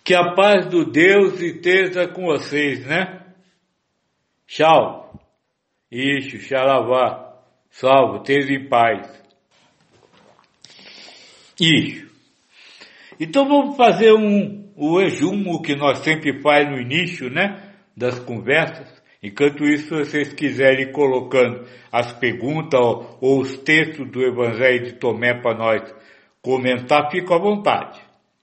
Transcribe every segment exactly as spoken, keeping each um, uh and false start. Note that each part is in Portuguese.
Que a paz do Deus esteja com vocês, né? Tchau. Ixo, xalavá. Salvo, esteja em paz. Ixo. Então vamos fazer um, o resumo que nós sempre faz no início, né? Das conversas. Enquanto isso, se vocês quiserem ir colocando as perguntas ou, ou os textos do Evangelho de Tomé para nós comentar, fica à vontade.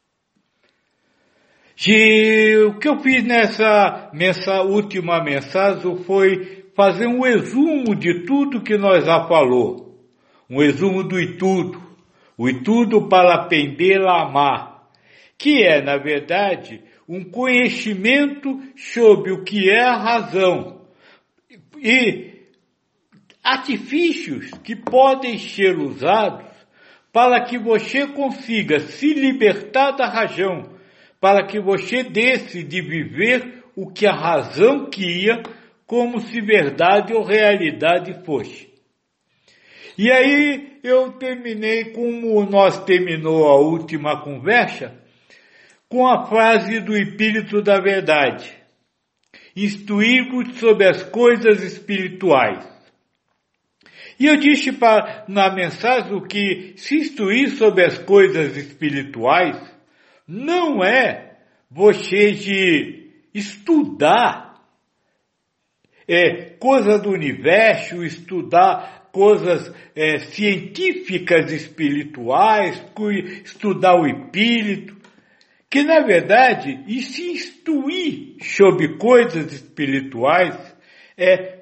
E o que eu fiz nessa, nessa última mensagem foi fazer um resumo de tudo que nós já falou. Um resumo do estudo. O estudo para aprender a amar. Que é, na verdade, um conhecimento sobre o que é a razão. E artifícios que podem ser usados para que você consiga se libertar da razão. Para que você deixe de viver o que a razão queria, como se verdade ou realidade fosse. E aí eu terminei, como nós terminou a última conversa, com a frase do Espírito da Verdade. Instruí-vos sobre as coisas espirituais. E eu disse pra, na mensagem que se instruir sobre as coisas espirituais não é você de estudar é, coisas do universo, estudar coisas é, científicas espirituais, estudar o espírito, que na verdade, e se instruir sobre coisas espirituais é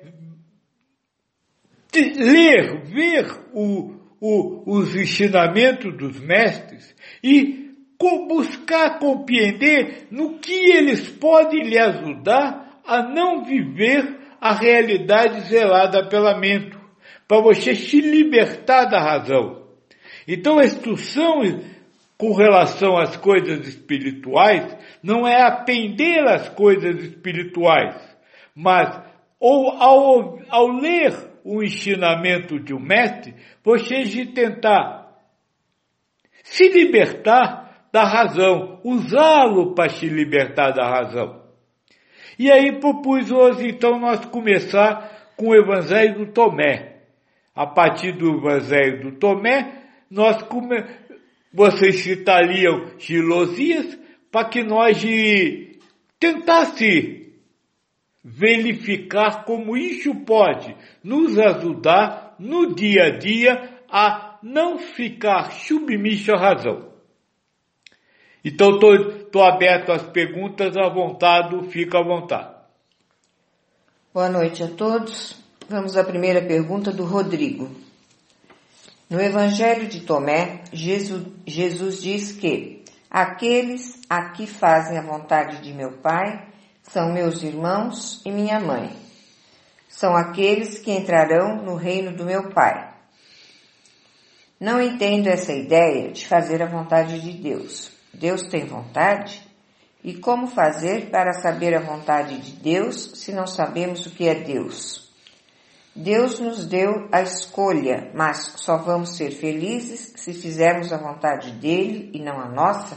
ler, ver o, o, os ensinamentos dos mestres e buscar compreender no que eles podem lhe ajudar a não viver a realidade zelada pela mente, para você se libertar da razão. Então a instrução com relação às coisas espirituais não é aprender as coisas espirituais, mas ou ao, ao ler o ensinamento de um mestre, você de tentar se libertar da razão, usá-lo para se libertar da razão. E aí propus hoje, então, nós começar com o Evangelho do Tomé. A partir do Evangelho do Tomé, nós come... vocês citariam Gilosias para que nós tentasse verificar como isso pode nos ajudar no dia a dia a não ficar submisso à razão. Então, estou aberto às perguntas, à vontade, fica à vontade. Boa noite a todos. Vamos à primeira pergunta do Rodrigo. No Evangelho de Tomé, Jesus, Jesus diz que aqueles a que fazem a vontade de meu Pai são meus irmãos e minha mãe. São aqueles que entrarão no reino do meu Pai. Não entendo essa ideia de fazer a vontade de Deus. Deus tem vontade? E como fazer para saber a vontade de Deus se não sabemos o que é Deus? Deus nos deu a escolha, mas só vamos ser felizes se fizermos a vontade dele e não a nossa?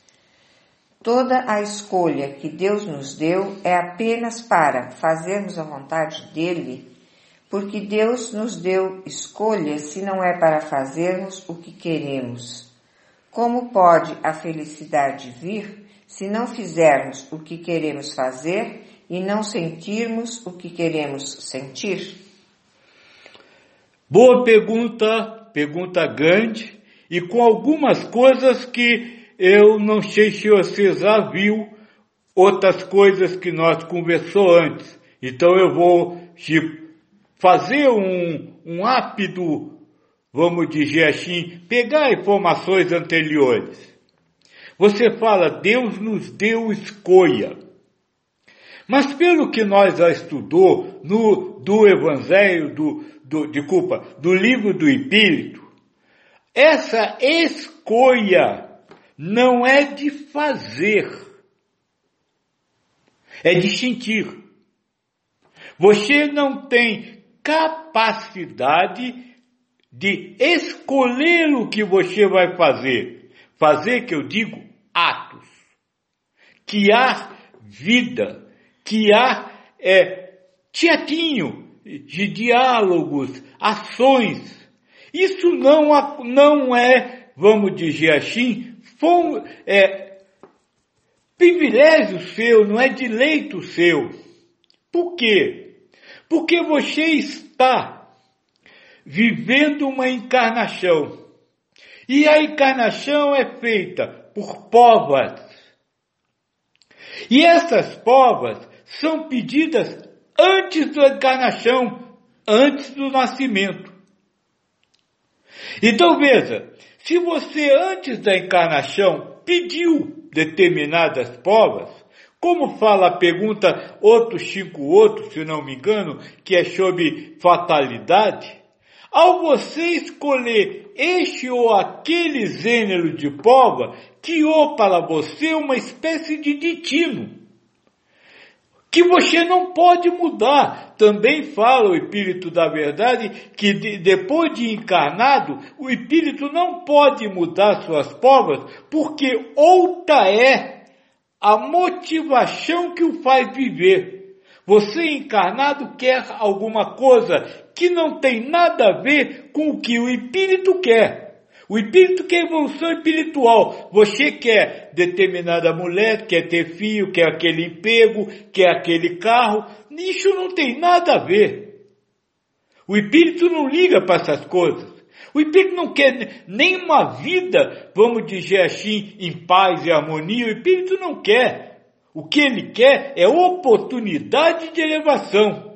Toda a escolha que Deus nos deu é apenas para fazermos a vontade dele, porque Deus nos deu escolha se não é para fazermos o que queremos. Como pode a felicidade vir se não fizermos o que queremos fazer e não sentirmos o que queremos sentir? Boa pergunta, pergunta grande, e com algumas coisas que eu não sei se você já viu, outras coisas que nós conversou antes. Então eu vou fazer um, um rápido, vamos dizer assim, pegar informações anteriores. Você fala, Deus nos deu escolha. Mas pelo que nós já estudou no, do Evangelho, do, do, desculpa, do livro do Espírito, essa escolha não é de fazer, é de sentir. Você não tem capacidade de escolher o que você vai fazer. Fazer, que eu digo, atos. que há vida, que há é, teatrinho de diálogos, ações. Isso não, não é, vamos dizer assim, foi, é, privilégio seu, não é direito seu. Por quê? Porque você está vivendo uma encarnação. E a encarnação é feita por provas. E essas provas são pedidas antes da encarnação, antes do nascimento. Então veja, se você antes da encarnação pediu determinadas provas, como fala a pergunta outro cinco oito, se não me engano, que é sobre fatalidade, ao você escolher este ou aquele gênero de prova, criou para você uma espécie de destino, que você não pode mudar. Também fala o Espírito da Verdade que de, depois de encarnado, o Espírito não pode mudar suas provas, porque outra é a motivação que o faz viver. Você encarnado quer alguma coisa que não tem nada a ver com o que o Espírito quer. O Espírito quer evolução espiritual. Você quer determinada mulher, quer ter filho, quer aquele emprego, quer aquele carro. Isso não tem nada a ver. O Espírito não liga para essas coisas. O Espírito não quer nem uma vida, vamos dizer assim, em paz e harmonia. O Espírito não quer. O que ele quer é oportunidade de elevação.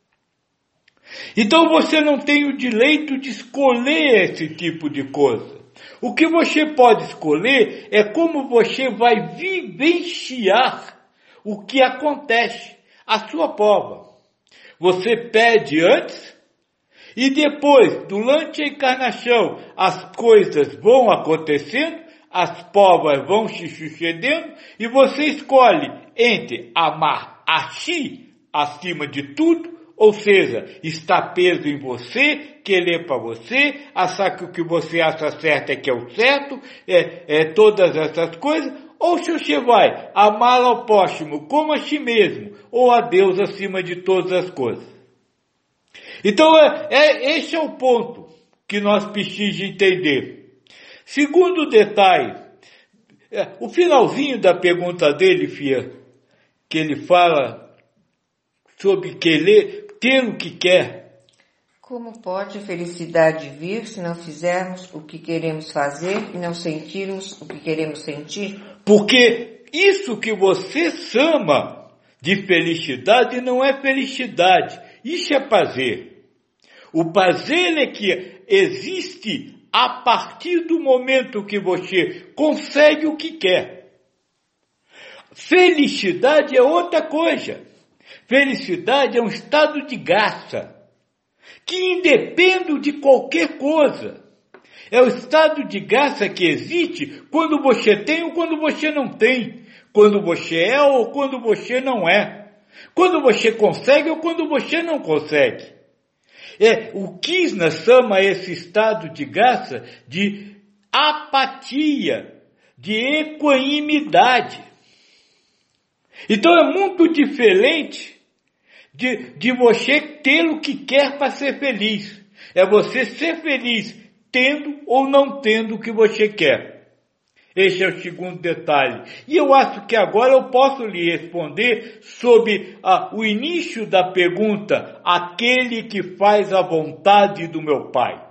Então você não tem o direito de escolher esse tipo de coisa. O que você pode escolher é como você vai vivenciar o que acontece, a sua prova. Você pede antes e depois, durante a encarnação, as coisas vão acontecendo, as provas vão se sucedendo e você escolhe entre amar a si acima de tudo, ou seja, está preso em você, querer para você, achar que o que você acha certo é que é o certo, é, é todas essas coisas, ou se você vai amar ao próximo como a si mesmo, ou a Deus acima de todas as coisas. Então, é, é, esse é o ponto que nós precisamos entender. Segundo detalhe, é, o finalzinho da pergunta dele, Fia, que ele fala sobre querer, ter o que quer. Como pode a felicidade vir se não fizermos o que queremos fazer e não sentirmos o que queremos sentir? Porque isso que você chama de felicidade não é felicidade, isso é prazer. O prazer é que existe a partir do momento que você consegue o que quer. Felicidade é outra coisa. Felicidade é um estado de graça, que independe de qualquer coisa. É o estado de graça que existe quando você tem ou quando você não tem, quando você é ou quando você não é, quando você consegue ou quando você não consegue. É, o Krishna chama esse estado de graça de apatia, de equanimidade. Então é muito diferente de, de você ter o que quer para ser feliz. É você ser feliz tendo ou não tendo o que você quer. Esse é o segundo detalhe. E eu acho que agora eu posso lhe responder sobre ah, o início da pergunta, aquele que faz a vontade do meu Pai.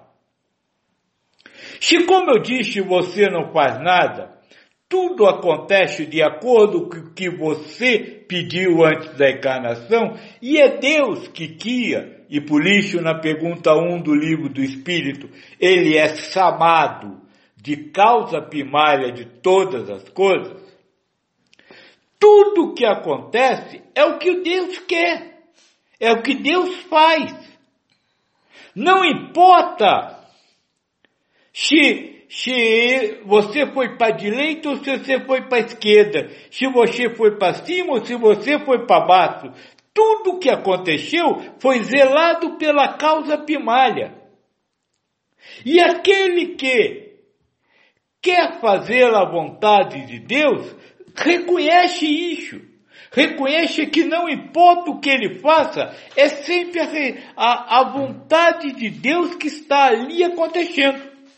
Se, como eu disse, você não faz nada, tudo acontece de acordo com o que você pediu antes da encarnação, e é Deus que guia. E por isso, na pergunta um do livro do Espírito, ele é chamado de causa primária de todas as coisas. Tudo o que acontece é o que Deus quer, é o que Deus faz. Não importa se Se você foi para a direita ou se você foi para a esquerda, se você foi para cima ou se você foi para baixo, tudo o que aconteceu foi zelado pela causa primária. E aquele que quer fazer a vontade de Deus, reconhece isso. Reconhece que não importa o que ele faça, é sempre a, a, a vontade de Deus que está ali acontecendo.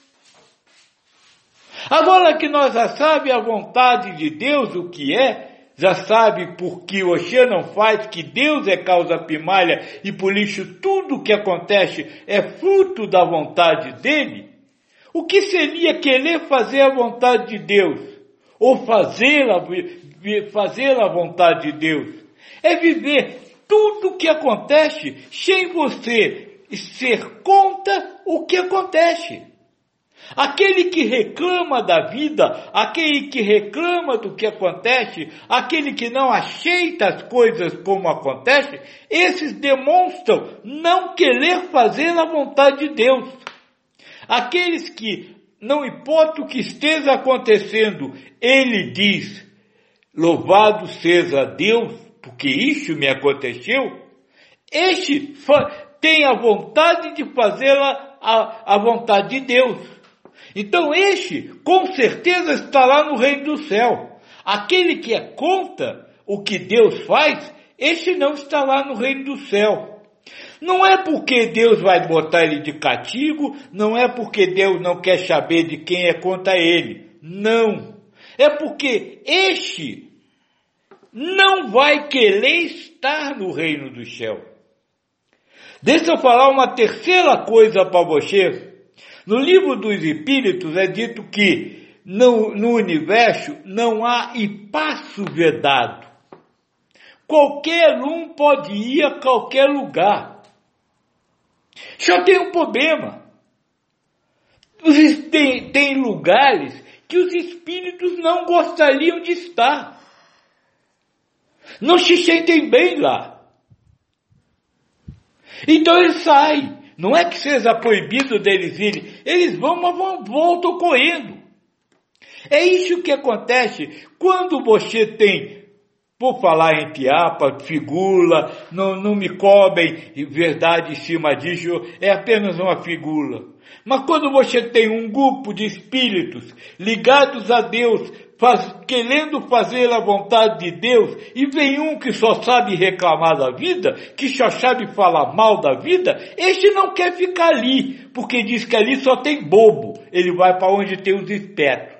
Agora que nós já sabemos a vontade de Deus, o que é, já sabe por que você não faz, que Deus é causa primária e por isso tudo que acontece é fruto da vontade dele, o que seria querer fazer a vontade de Deus? Ou fazê-la, fazer a vontade de Deus? É viver tudo o que acontece sem você ser contra o que acontece. Aquele que reclama da vida, aquele que reclama do que acontece, aquele que não aceita as coisas como acontece, esses demonstram não querer fazer a vontade de Deus. Aqueles que, não importa o que esteja acontecendo, ele diz, louvado seja Deus, porque isso me aconteceu, este tem a vontade de fazer a, a vontade de Deus. Então este, com certeza, estará no reino do céu. Aquele que é contra o que Deus faz, este não estará no reino do céu. Não é porque Deus vai botar ele de castigo, não é porque Deus não quer saber de quem é contra ele. Não. É porque este não vai querer estar no reino do céu. Deixa eu falar uma terceira coisa para você. No livro dos Espíritos é dito que no, no universo não há espaço vedado. Qualquer um pode ir a qualquer lugar. Só tem um problema. Tem, tem lugares que os espíritos não gostariam de estar. Não se sentem bem lá. Então eles saem. Não é que seja proibido deles irem. Eles vão, mas vão, voltam correndo. É isso que acontece quando você tem, por falar em piapa, figura, não, não me cobrem verdade em cima disso, é apenas uma figura. Mas quando você tem um grupo de espíritos ligados a Deus, faz, querendo fazer a vontade de Deus, e vem um que só sabe reclamar da vida, que só sabe falar mal da vida, este não quer ficar ali, porque diz que ali só tem bobo, ele vai para onde tem os espertos.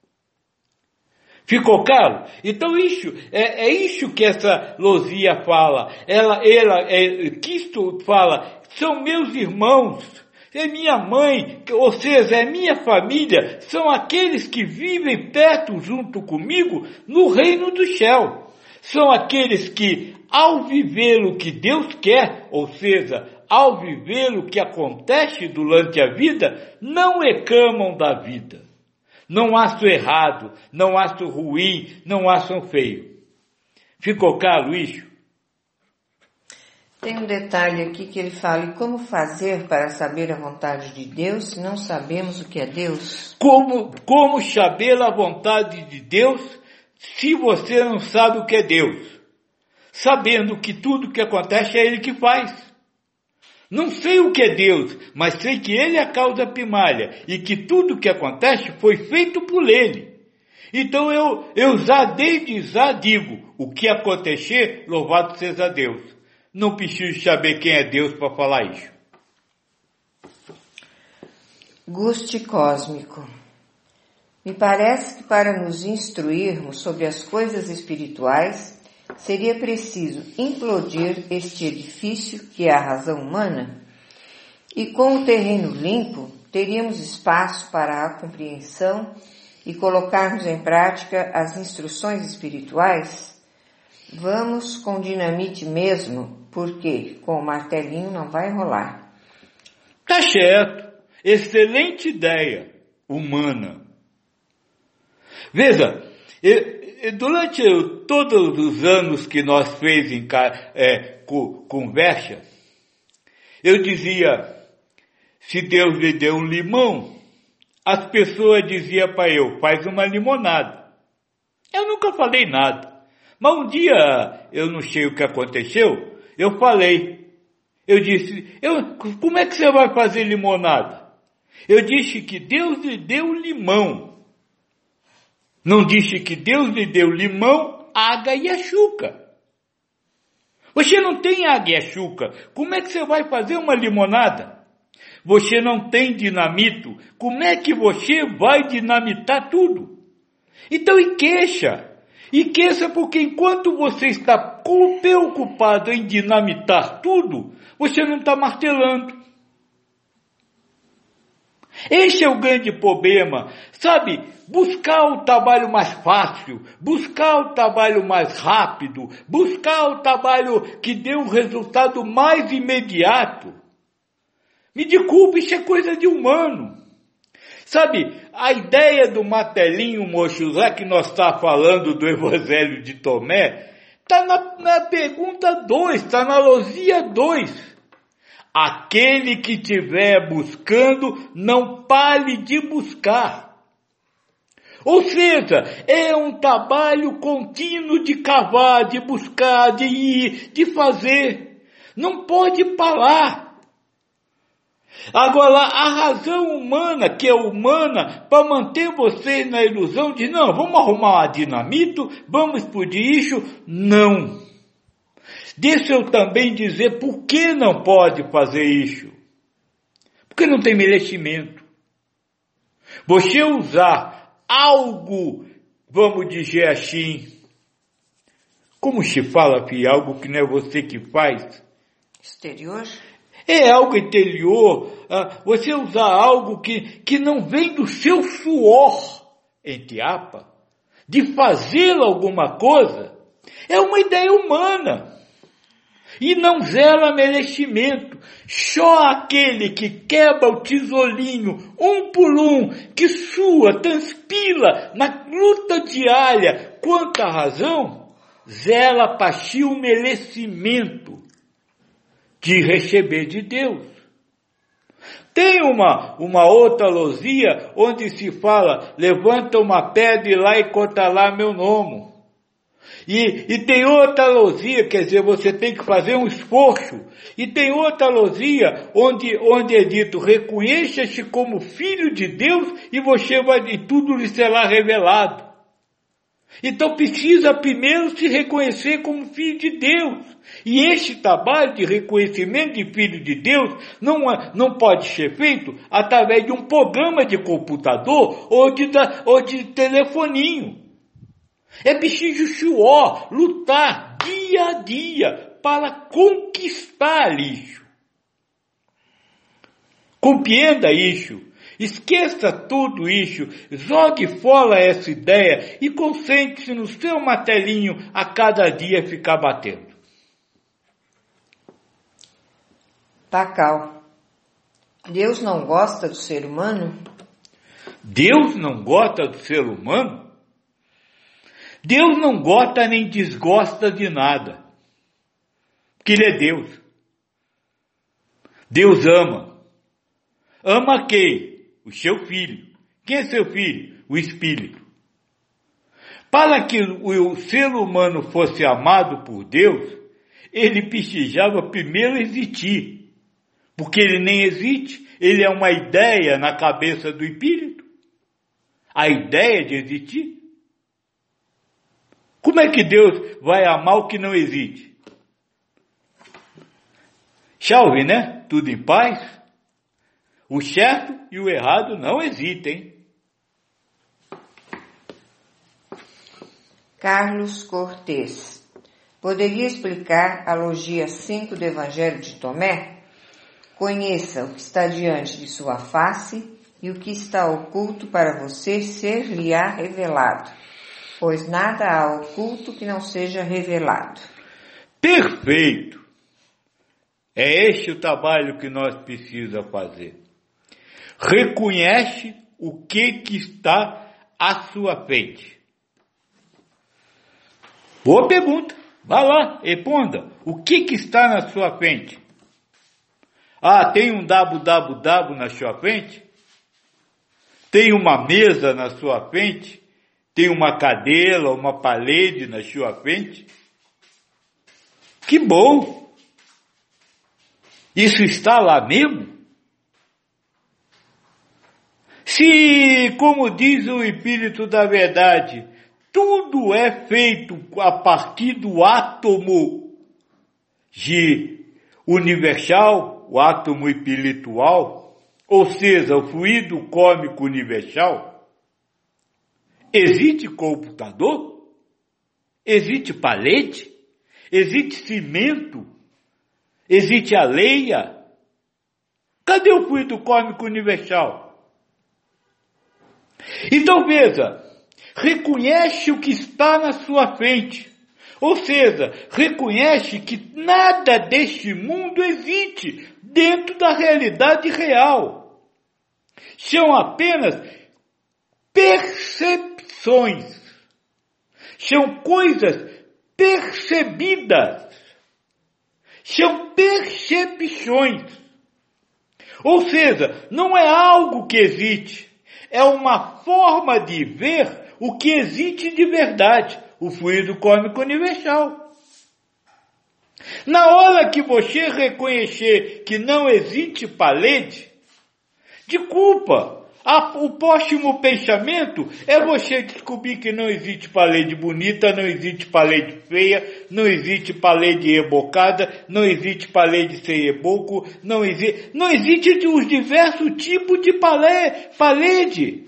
Ficou claro? Então isso, é, é isso que essa Luzia fala, ela, ela, é, Cristo fala, são meus irmãos, é minha mãe, ou seja, é minha família, são aqueles que vivem perto junto comigo no reino do céu. São aqueles que, ao viver o que Deus quer, ou seja, ao viver o que acontece durante a vida, não reclamam da vida. Não acham errado, não acham ruim, não acham feio. Ficou claro isso? Tem um detalhe aqui que ele fala, e como fazer para saber a vontade de Deus se não sabemos o que é Deus? Como, como saber a vontade de Deus se você não sabe o que é Deus? Sabendo que tudo que acontece é Ele que faz. Não sei o que é Deus, mas sei que Ele é a causa primária e que tudo que acontece foi feito por Ele. Então eu, eu já desde já digo, o que acontecer, louvado seja Deus. Não preciso saber quem é Deus para falar isso. Guste cósmico. Me parece que para nos instruirmos sobre as coisas espirituais, seria preciso implodir este edifício que é a razão humana, e com o terreno limpo, teríamos espaço para a compreensão e colocarmos em prática as instruções espirituais? Vamos com dinamite mesmo, porque com o martelinho não vai rolar. Tá certo. Excelente ideia humana. Veja, durante todos os anos que nós fez em é, conversa, eu dizia, se Deus lhe deu um limão, as pessoas diziam para eu, faz uma limonada. Eu nunca falei nada. Mas um dia, eu não sei o que aconteceu, eu falei. Eu disse, eu, como é que você vai fazer limonada? Eu disse que Deus lhe deu limão. Não disse que Deus lhe deu limão, água e açúcar. Você não tem água e açúcar. Como é que você vai fazer uma limonada? Você não tem dinamito. Como é que você vai dinamitar tudo? Então, e queixa. E queixa porque enquanto você está preocupado em dinamitar tudo, você não está martelando. Esse é o grande problema, sabe? Buscar o trabalho mais fácil, buscar o trabalho mais rápido, buscar o trabalho que dê um resultado mais imediato. Me desculpe, isso é coisa de humano. Sabe, a ideia do martelinho, moço, já que nós estamos falando do Evangelho de Tomé, está na, na pergunta dois, está na lousia dois. Aquele que estiver buscando, não pare de buscar. Ou seja, é um trabalho contínuo de cavar, de buscar, de ir, de fazer. Não pode parar. Agora, a razão humana, que é humana, para manter vocês na ilusão de, não, vamos arrumar uma dinamite, vamos explodir isso, não. Deixa eu também dizer por que não pode fazer isso. Porque não tem merecimento. Você usar algo, vamos dizer assim, como se fala, filho, algo que não é você que faz? Exterior? É algo interior. Você usar algo que, que não vem do seu suor, entre aspas, de fazer alguma coisa, é uma ideia humana. E não gera merecimento. Só aquele que quebra o tijolinho um por um, que sua, transpira na luta diária quanta razão, zela para si o merecimento de receber de Deus. Tem uma, uma outra lousia onde se fala, levanta uma pedra e lá e conta lá meu nome. E, e tem outra lousia, quer dizer, você tem que fazer um esforço. E tem outra lousia onde, onde é dito, reconheça-se como filho de Deus e você vai, e tudo lhe será revelado. Então precisa primeiro se reconhecer como filho de Deus. E este trabalho de reconhecimento de filho de Deus não, não pode ser feito através de um programa de computador ou de, ou de telefoninho. É preciso suor, lutar dia a dia para conquistar isso. Compreenda isso. Esqueça tudo isso. Jogue fora essa ideia e concentre-se no seu martelinho a cada dia ficar batendo. Pacal. Deus não gosta do ser humano? Deus não gosta do ser humano? Deus não gosta nem desgosta de nada. Porque Ele é Deus. Deus ama. Ama quem? O seu filho. Quem é seu filho? O Espírito. Para que o ser humano fosse amado por Deus, ele precisava primeiro existir. Porque ele nem existe. Ele é uma ideia na cabeça do Espírito. A ideia de existir. Como é que Deus vai amar o que não existe? Chave, né? Tudo em paz. O certo e o errado não existem. Carlos Cortês. Poderia explicar a logia cinco do Evangelho de Tomé? Conheça o que está diante de sua face e o que está oculto para você ser-lhe-á revelado. Pois nada há oculto que não seja revelado. Perfeito! É este o trabalho que nós precisamos fazer. Reconhece o que, que está à sua frente. Boa pergunta. Vá lá, responda. O que, que está na sua frente? Ah, tem um www na sua frente? Tem uma mesa na sua frente? Tem uma cadeira, uma parede na sua frente? Que bom! Isso está lá mesmo? Se, como diz o Espírito da Verdade, tudo é feito a partir do átomo de universal, o átomo espiritual, ou seja, o fluido cósmico universal, existe computador? Existe palete? Existe cimento? Existe areia? Cadê o fluido cósmico universal? Então veja, reconhece o que está na sua frente. Ou seja, reconhece que nada deste mundo existe dentro da realidade real. São apenas percepções. São coisas percebidas. São percepções. Ou seja, não é algo que existe. É uma forma de ver o que existe de verdade, o fluido cósmico universal. Na hora que você reconhecer que não existe parede, de culpa, a, o próximo pensamento é você descobrir que não existe parede bonita, não existe parede feia, não existe parede rebocada, não existe parede sem reboco, não existe, não existe os diversos tipos de parede.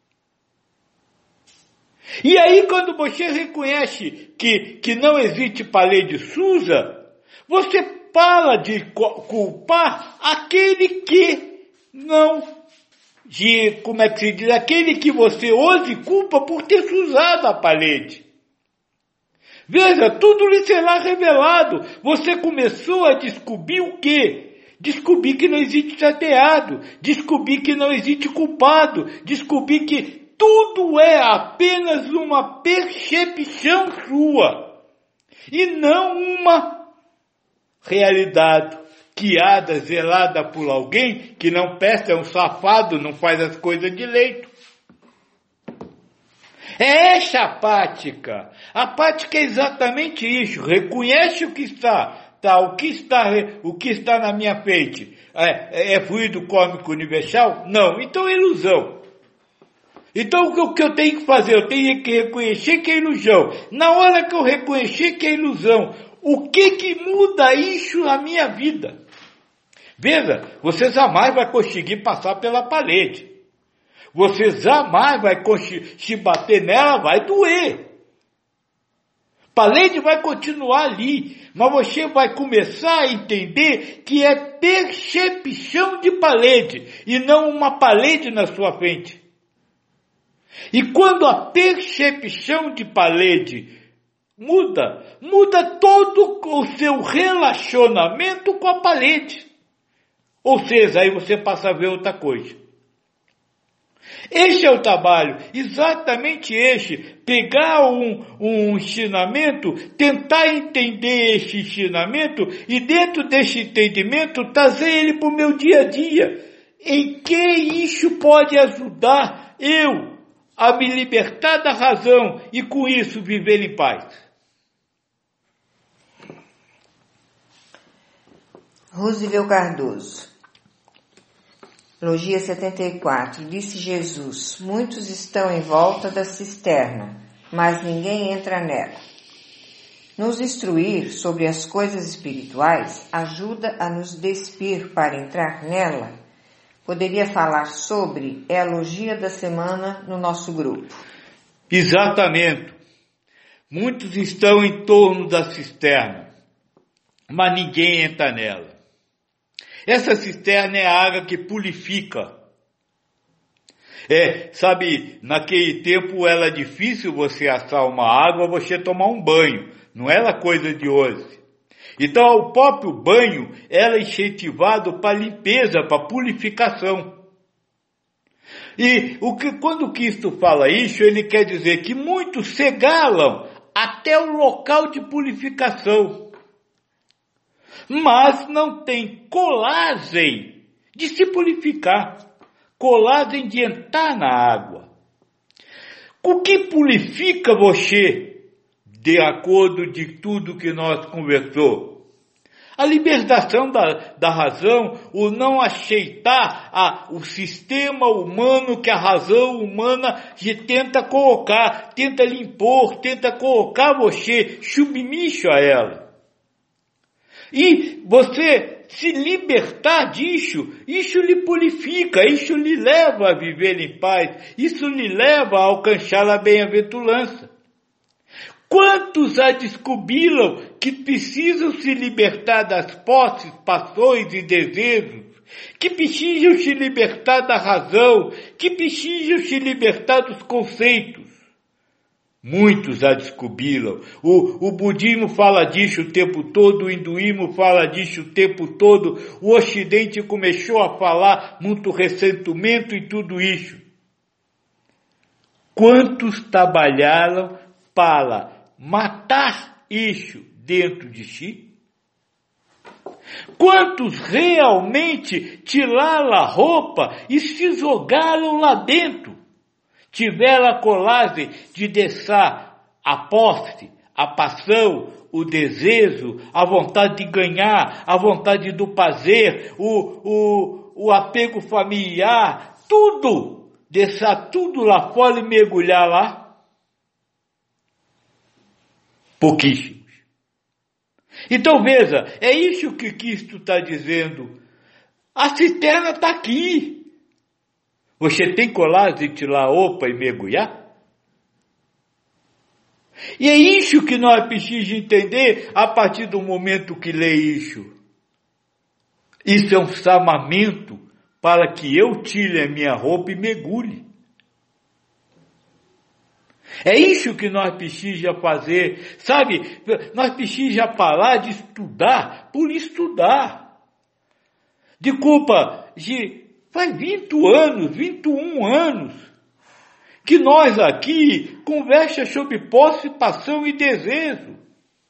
E aí quando você reconhece que, que não existe parede suja, você para de culpar aquele que não... de, como é que se diz, aquele que você hoje culpa por ter sujado a parede. Veja, tudo lhe será revelado. Você começou a descobrir o quê? Descobrir que não existe chateado, descobrir que não existe culpado, descobrir que tudo é apenas uma percepção sua e não uma realidade guiada, zelada por alguém que não peça, é um safado, não faz as coisas direito. É essa a prática. A prática é exatamente isso. Reconhece o que está, tá, o que está, o que está na minha frente. É, é fluido cósmico universal? Não. Então é ilusão. Então o que eu tenho que fazer? Eu tenho que reconhecer que é ilusão. Na hora que eu reconhecer que é ilusão, o que que muda isso na minha vida? Veja, você jamais vai conseguir passar pela parede. Você jamais vai conseguir, se bater nela, vai doer. Parede vai continuar ali, mas você vai começar a entender que é percepção de parede e não uma parede na sua frente. E quando a percepção de parede muda, muda todo o seu relacionamento com a parede. Ou seja, aí você passa a ver outra coisa. Este é o trabalho, exatamente este. Pegar um, um ensinamento, tentar entender este ensinamento e dentro deste entendimento trazer ele para o meu dia a dia. Em que isso pode ajudar eu a me libertar da razão e com isso viver em paz? Roosevelt Cardoso. Logia setenta e quatro. Disse Jesus: muitos estão em volta da cisterna, mas ninguém entra nela. Nos instruir sobre as coisas espirituais ajuda a nos despir para entrar nela. Poderia falar sobre é a logia da semana no nosso grupo. Exatamente. Muitos estão em torno da cisterna, mas ninguém entra nela. Essa cisterna é a água que purifica. É, sabe, naquele tempo era difícil você assar uma água, você tomar um banho. Não era coisa de hoje. Então o próprio banho era incentivado para limpeza, para purificação. E o que, quando Cristo fala isso, ele quer dizer que muitos cegaram até o local de purificação, mas não tem coragem de se purificar, coragem de entrar na água. O que purifica você, de acordo de tudo que nós conversou? A libertação da, da razão, o não aceitar a, o sistema humano que a razão humana tenta colocar, tenta lhe impor, tenta colocar você submisso a ela. E você se libertar disso, isso lhe purifica, isso lhe leva a viver em paz, isso lhe leva a alcançar a bem-aventurança. Quantos a descobriram que precisam se libertar das posses, paixões e desejos, que precisam se libertar da razão, que precisam se libertar dos conceitos? Muitos a descobriram. O, o budismo fala disso o tempo todo, o hinduísmo fala disso o tempo todo, o ocidente começou a falar muito recentemente e tudo isso. Quantos trabalharam para matar isso dentro de si? Quantos realmente tiraram a roupa e se jogaram lá dentro? Tiveram a coragem de deixar a posse, a paixão, o desejo, a vontade de ganhar, a vontade do prazer, o, o, o apego familiar, tudo, deixar tudo lá fora e mergulhar lá? Pouquíssimos. Então veja, é isso que Cristo está dizendo. A cisterna está aqui. Você tem coragem de tirar a roupa e mergulhar? E é isso que nós precisamos entender a partir do momento que lê isso. Isso é um chamamento para que eu tire a minha roupa e mergulhe. É isso que nós precisamos fazer, sabe? Nós precisamos parar de estudar por estudar. De culpa, de, faz vinte anos, vinte e um anos, que nós aqui conversamos sobre posse, paixão e desejo.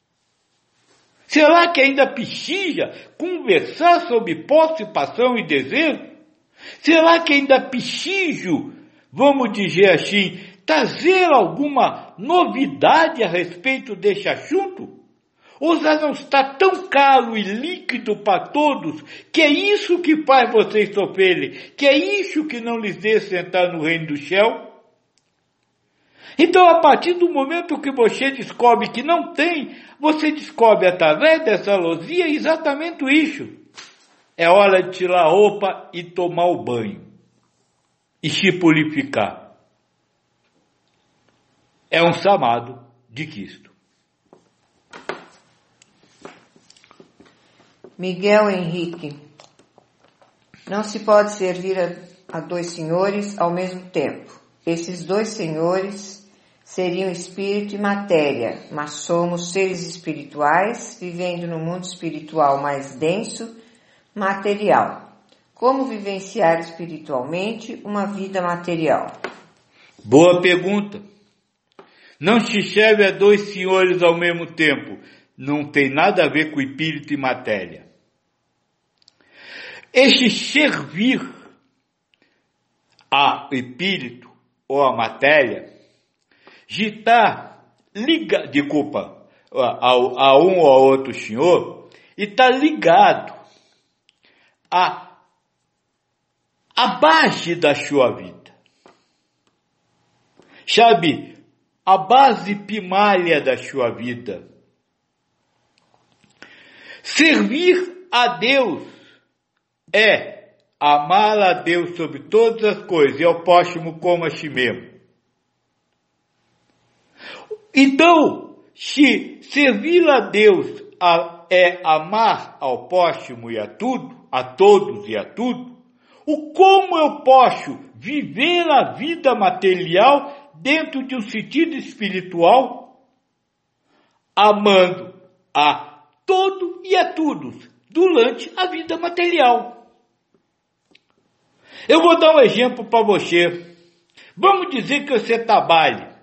Será que ainda precisa conversar sobre posse, paixão e desejo? Será que ainda preciso, vamos dizer assim, trazer alguma novidade a respeito deste assunto? Ou já não está tão caro e líquido para todos, que é isso que faz vocês sofrerem, que é isso que não lhes deixa entrar no reino do céu? Então, a partir do momento que você descobre que não tem, você descobre através dessa logia exatamente isso. É hora de tirar a roupa e tomar o banho. E se purificar. É um chamado de Cristo. Miguel Henrique. Não se pode servir a, a dois senhores ao mesmo tempo. Esses dois senhores seriam espírito e matéria, mas somos seres espirituais vivendo no mundo espiritual mais denso, material. Como vivenciar espiritualmente uma vida material? Boa pergunta. Não se serve a dois senhores ao mesmo tempo. Não tem nada a ver com espírito e matéria. Este servir ao espírito ou à matéria está ligado, desculpa, a, a um ou a outro senhor, e está ligado a, a base da sua vida. Sabe, a base primária da sua vida. Servir a Deus é amar a Deus sobre todas as coisas e ao próximo como a si mesmo. Então, se servir a Deus é amar ao próximo e a tudo, a todos e a tudo, o como eu posso viver a vida material dentro de um sentido espiritual, amando a todo e a todos durante a vida material? Eu vou dar um exemplo para você. Vamos dizer que você trabalha.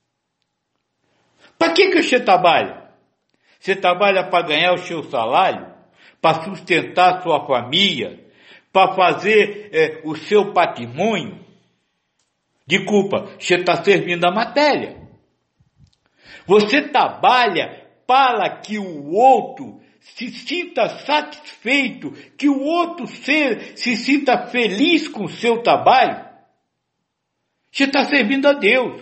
Para que, que você trabalha? Você trabalha para ganhar o seu salário, para sustentar a sua família, para fazer é, o seu patrimônio? Desculpa, você está servindo a matéria. Você trabalha para que o outro se sinta satisfeito, que o outro ser se sinta feliz com o seu trabalho, você está servindo a Deus.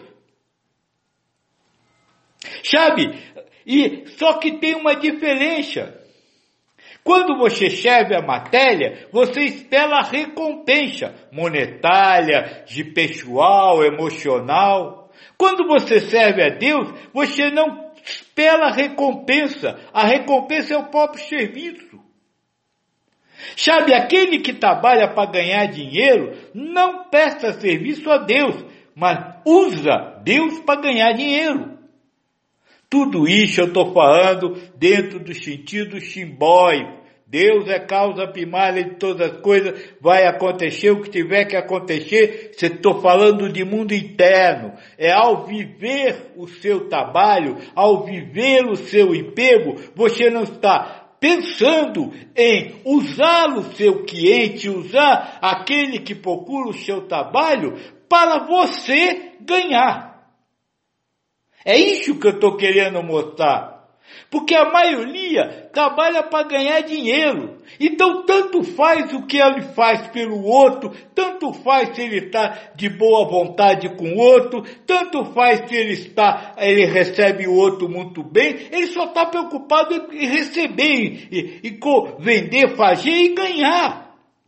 Sabe? E só que tem uma diferença. Quando você serve a matéria, você espera a recompensa monetária, de pessoal, emocional. Quando você serve a Deus, você não espera a recompensa. A recompensa é o próprio serviço. Sabe, aquele que trabalha para ganhar dinheiro não presta serviço a Deus, mas usa Deus para ganhar dinheiro. Tudo isso eu estou falando dentro do sentido simbólico. Deus é causa primária de todas as coisas, vai acontecer o que tiver que acontecer. Estou falando de mundo interno. É ao viver o seu trabalho, ao viver o seu emprego, você não está pensando em usar o seu cliente, usar aquele que procura o seu trabalho para você ganhar. É isso que eu estou querendo mostrar. Porque a maioria trabalha para ganhar dinheiro. Então tanto faz o que ele faz pelo outro, tanto faz se ele está de boa vontade com o outro, tanto faz se ele está, ele recebe o outro muito bem, ele só está preocupado em receber, em, em vender, fazer e ganhar.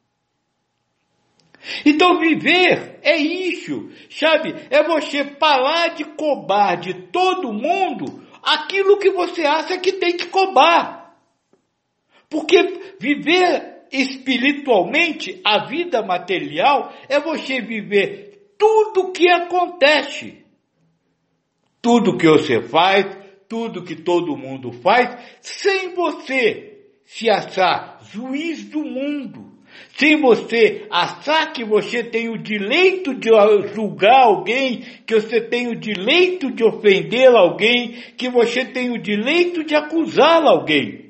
Então viver é isso, sabe? É você parar de cobrar de todo mundo aquilo que você acha que tem que cobrar. Porque viver espiritualmente a vida material é você viver tudo que acontece. Tudo que você faz, tudo que todo mundo faz, sem você se achar juiz do mundo. Sem você achar que você tem o direito de julgar alguém, que você tem o direito de ofender alguém, que você tem o direito de acusar alguém.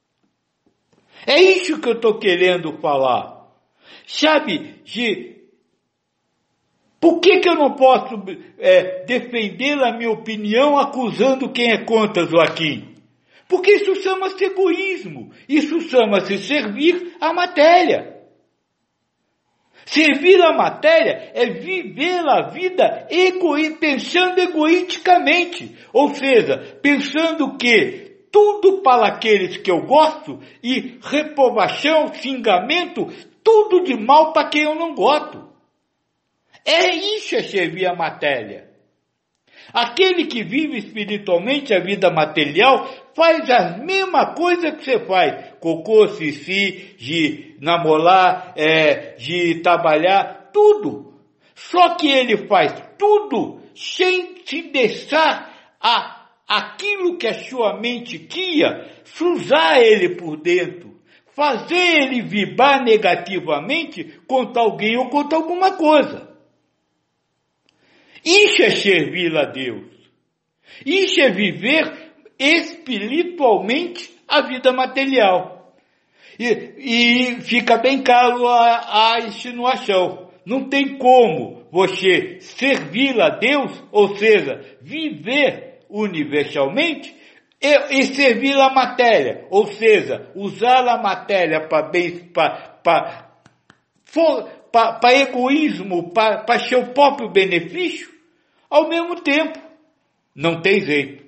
É isso que eu estou querendo falar. Sabe, de, por que, que eu não posso é, defender a minha opinião acusando quem é contra, Joaquim? Porque isso chama-se egoísmo, isso chama-se servir a matéria. Servir a matéria é viver a vida egoí- pensando egoisticamente, ou seja, pensando que tudo para aqueles que eu gosto e reprovação, xingamento, tudo de mal para quem eu não gosto. É isso é servir a matéria. Aquele que vive espiritualmente a vida material faz a mesma coisa que você faz. Cocô, xixi, de namorar, é, de trabalhar, tudo. Só que ele faz tudo sem se deixar a, aquilo que a sua mente queria, suzar ele por dentro. Fazer ele vibrar negativamente contra alguém ou contra alguma coisa. Isso é servir a Deus. Isso é viver espiritualmente a vida material. E, e fica bem claro a, a insinuação. Não tem como você servir a Deus, ou seja, viver universalmente, e, e servir a matéria, ou seja, usar a matéria para bem, para egoísmo, para seu próprio benefício, ao mesmo tempo. Não tem jeito.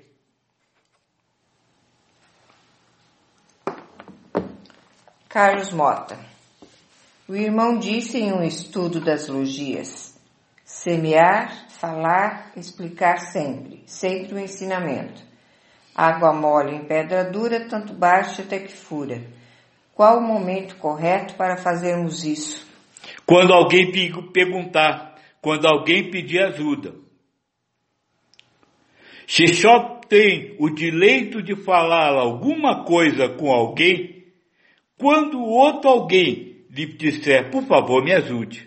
Carlos Mota. O irmão disse em um estudo das logias: semear, falar, explicar sempre, sempre o ensinamento. Água mole em pedra dura, tanto baixa até que fura. Qual o momento correto para fazermos isso? Quando alguém perguntar, quando alguém pedir ajuda. Se só tem o direito de falar alguma coisa com alguém, quando o outro alguém lhe disser, por favor, me ajude.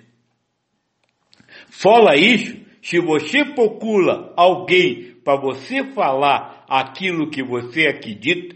Fora isso, se você procura alguém para você falar aquilo que você acredita,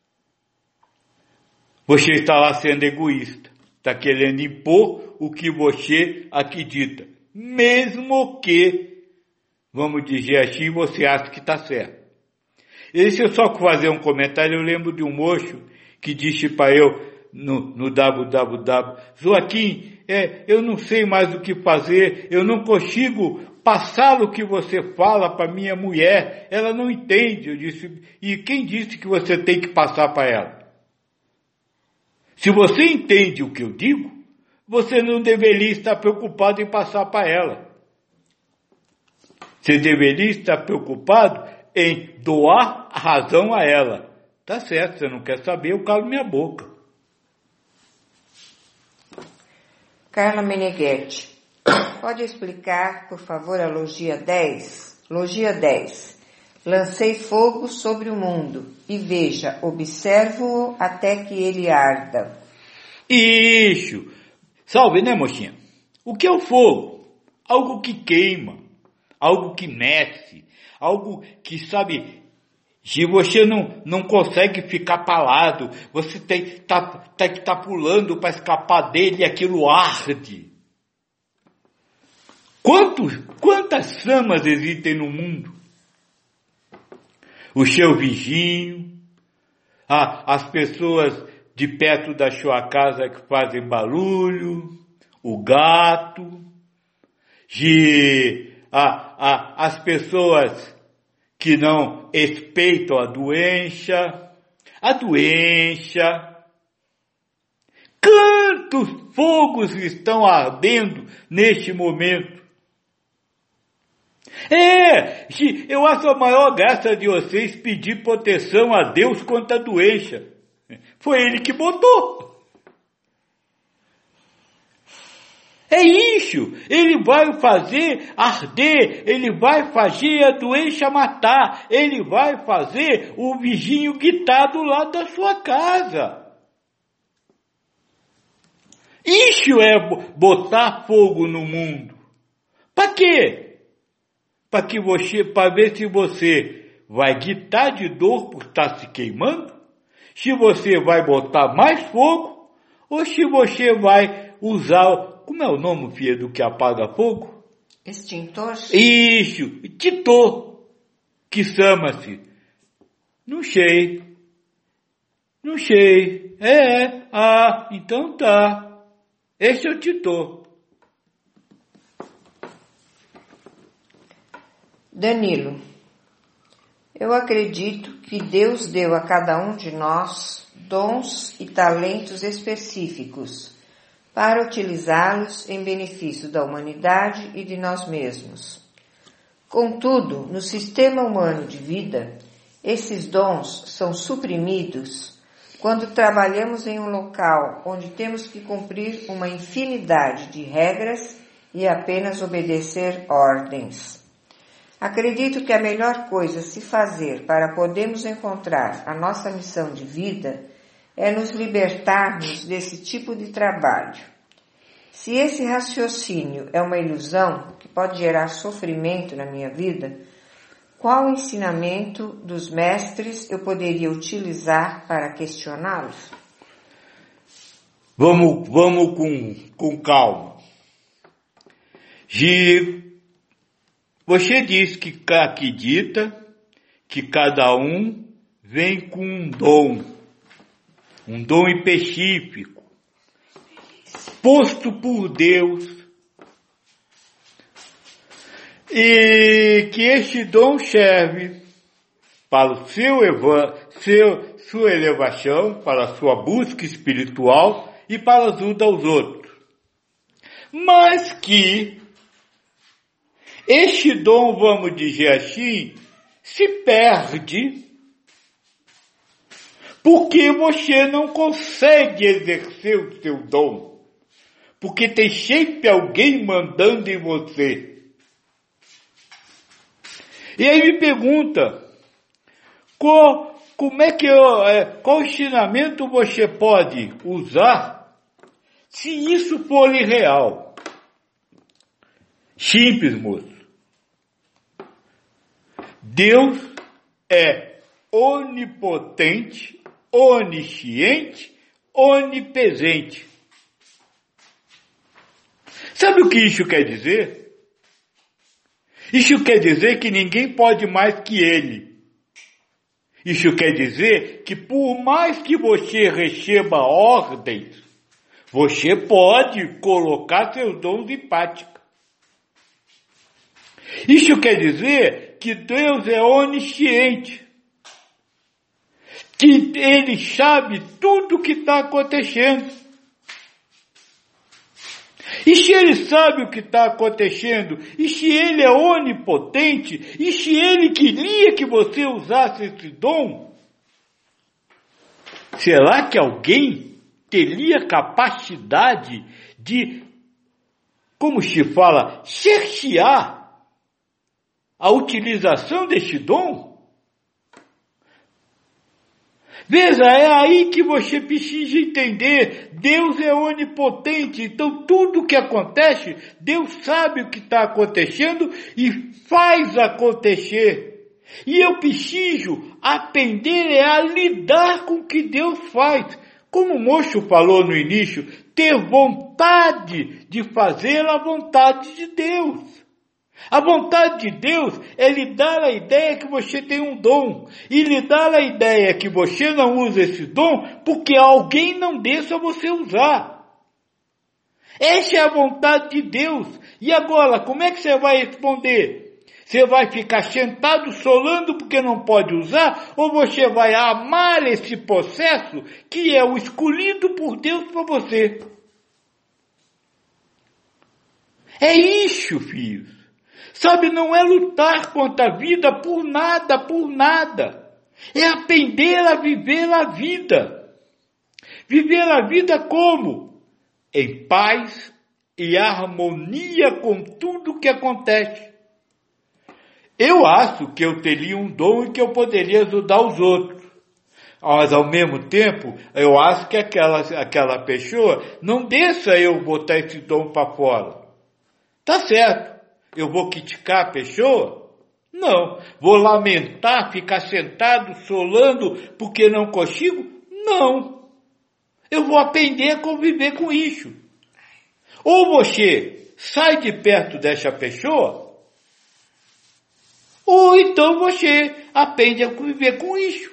você está lá sendo egoísta, está querendo impor o que você acredita, mesmo que, vamos dizer assim, você acha que está certo. E se eu só fazer um comentário, eu lembro de um moço que disse para eu no, no W W W, Joaquim, é, eu não sei mais o que fazer, eu não consigo passar o que você fala para minha mulher, ela não entende. Eu disse, e quem disse que você tem que passar para ela? Se você entende o que eu digo, você não deveria estar preocupado em passar para ela. Você deveria estar preocupado em doar a razão a ela. Tá certo, você não quer saber, eu calo minha boca. Carla Meneghetti, pode explicar, por favor, a logia dez? Logia dez. Lancei fogo sobre o mundo, e veja, observo-o até que ele arda. Isso! Salve, né, mocinha? O que é o fogo? Algo que queima, algo que mexe, algo que, sabe, se você não, não consegue ficar parado, você tem que tá, tá, tá pulando para escapar dele e aquilo arde. Quantos, quantas chamas existem no mundo? O seu vizinho, a, as pessoas de perto da sua casa que fazem barulho, o gato, de, a, a, as pessoas que não respeitam a doença, a doença. Quantos fogos estão ardendo neste momento? É, eu acho a maior graça de vocês pedir proteção a Deus contra a doença. Foi Ele que botou. É isso. Ele vai fazer arder, Ele vai fazer a doença matar, Ele vai fazer o vizinho gritar do lado da sua casa. Isso é botar fogo no mundo. Para quê? Para que você, para ver se você vai gritar de dor por estar se queimando, se você vai botar mais fogo, ou se você vai usar, como é o nome, filha, do que apaga fogo? Extintor? Isso, extintor, que chama-se. Não sei. Não sei. É, ah, então tá. Esse é o extintor. Danilo, eu acredito que Deus deu a cada um de nós dons e talentos específicos para utilizá-los em benefício da humanidade e de nós mesmos. Contudo, no sistema humano de vida, esses dons são suprimidos quando trabalhamos em um local onde temos que cumprir uma infinidade de regras e apenas obedecer ordens. Acredito que a melhor coisa a se fazer para podermos encontrar a nossa missão de vida é nos libertarmos desse tipo de trabalho. Se esse raciocínio é uma ilusão que pode gerar sofrimento na minha vida, qual ensinamento dos mestres eu poderia utilizar para questioná-los? Vamos, vamos com, com calma. Giro. Você diz que acredita que cada um vem com um dom, um dom específico, posto por Deus, e que este dom serve para o seu, seu, sua elevação, para a sua busca espiritual e para a ajuda aos outros. Mas que este dom, vamos dizer assim, se perde porque você não consegue exercer o seu dom, porque tem sempre alguém mandando em você. E aí me pergunta, qual, como é que eu, é, qual ensinamento você pode usar se isso for irreal? Simples, moço. Deus é onipotente, onisciente, onipresente. Sabe o que isso quer dizer? Isso quer dizer que ninguém pode mais que Ele. Isso quer dizer que por mais que você receba ordens, você pode colocar seus dons em prática. Isso quer dizer que Deus é onisciente, que Ele sabe tudo o que está acontecendo. E se Ele sabe o que está acontecendo, e se Ele é onipotente, e se Ele queria que você usasse esse dom, será que alguém teria capacidade de, como se fala, cercear a utilização deste dom? Veja, é aí que você precisa entender. Deus é onipotente, então tudo o que acontece, Deus sabe o que está acontecendo e faz acontecer. E eu preciso aprender a lidar com o que Deus faz. Como o moço falou no início, ter vontade de fazer a vontade de Deus. A vontade de Deus é lhe dar a ideia que você tem um dom, e lhe dar a ideia que você não usa esse dom porque alguém não deixa você usar. Essa é a vontade de Deus. E agora, como é que você vai responder? Você vai ficar sentado solando porque não pode usar, ou você vai amar esse processo que é o escolhido por Deus para você? É isso, filhos. Sabe, não é lutar contra a vida por nada, por nada. É aprender a viver a vida. Viver a vida como? Em paz e harmonia com tudo que acontece. Eu acho que eu teria um dom e que eu poderia ajudar os outros. Mas ao mesmo tempo, eu acho que aquela, aquela pessoa não deixa eu botar esse dom para fora. Tá certo. Eu vou criticar a pessoa? Não. Vou lamentar, ficar sentado, solando, porque não consigo? Não. Eu vou aprender a conviver com isso. Ou você sai de perto dessa pessoa, ou então você aprende a conviver com isso.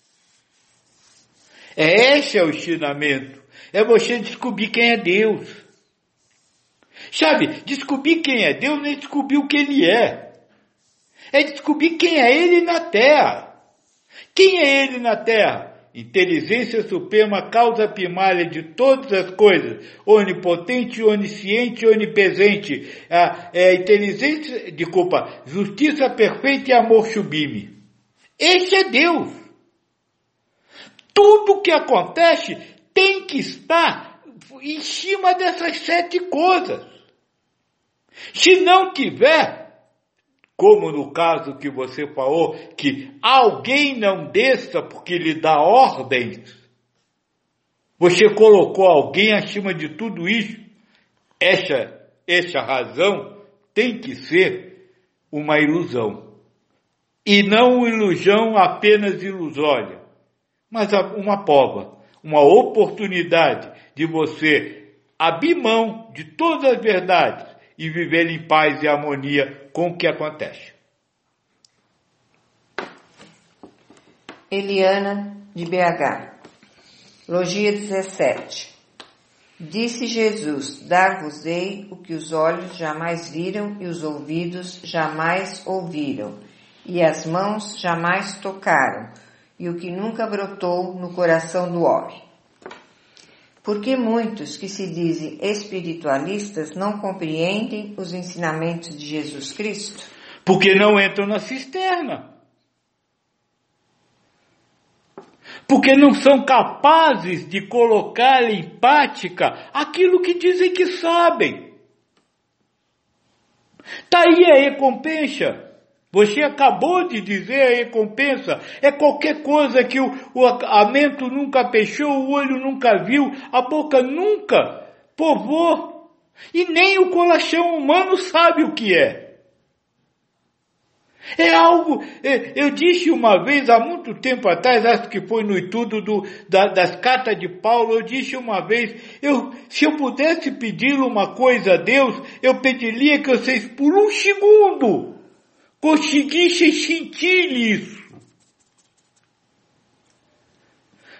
Esse é o ensinamento. É você descobrir quem é Deus. Sabe, descobrir quem é Deus não é descobrir o que Ele é. É descobrir quem é Ele na Terra. Quem é Ele na Terra? Inteligência suprema, causa primária de todas as coisas. Onipotente, onisciente, onipresente. É, é inteligência, desculpa, justiça perfeita e amor sublime. Esse é Deus. Tudo que acontece tem que estar em cima dessas sete coisas. Se não tiver, como no caso que você falou, que alguém não desça porque lhe dá ordens, você colocou alguém acima de tudo isso, essa, essa razão tem que ser uma ilusão. E não uma ilusão apenas ilusória, mas uma prova, uma oportunidade de você abrir mão de todas as verdades e viver em paz e harmonia com o que acontece. Eliana, de B H. Logia dezessete. Disse Jesus, dar-vos-ei o que os olhos jamais viram e os ouvidos jamais ouviram, e as mãos jamais tocaram, e o que nunca brotou no coração do homem. Porque muitos que se dizem espiritualistas não compreendem os ensinamentos de Jesus Cristo? Porque não entram na cisterna. Porque não são capazes de colocar em prática aquilo que dizem que sabem. Está aí a recompensa. Você acabou de dizer a recompensa. É qualquer coisa que o, o a mente nunca fechou, o olho nunca viu, a boca nunca provou. E nem o coração humano sabe o que é. É algo, eu disse uma vez, há muito tempo atrás, acho que foi no estudo do, da, das cartas de Paulo, eu disse uma vez, eu, se eu pudesse pedir uma coisa a Deus, eu pediria que vocês, por um segundo, conseguissem sentir isso.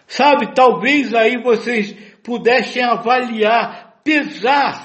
Sabe, talvez aí vocês pudessem avaliar, pesar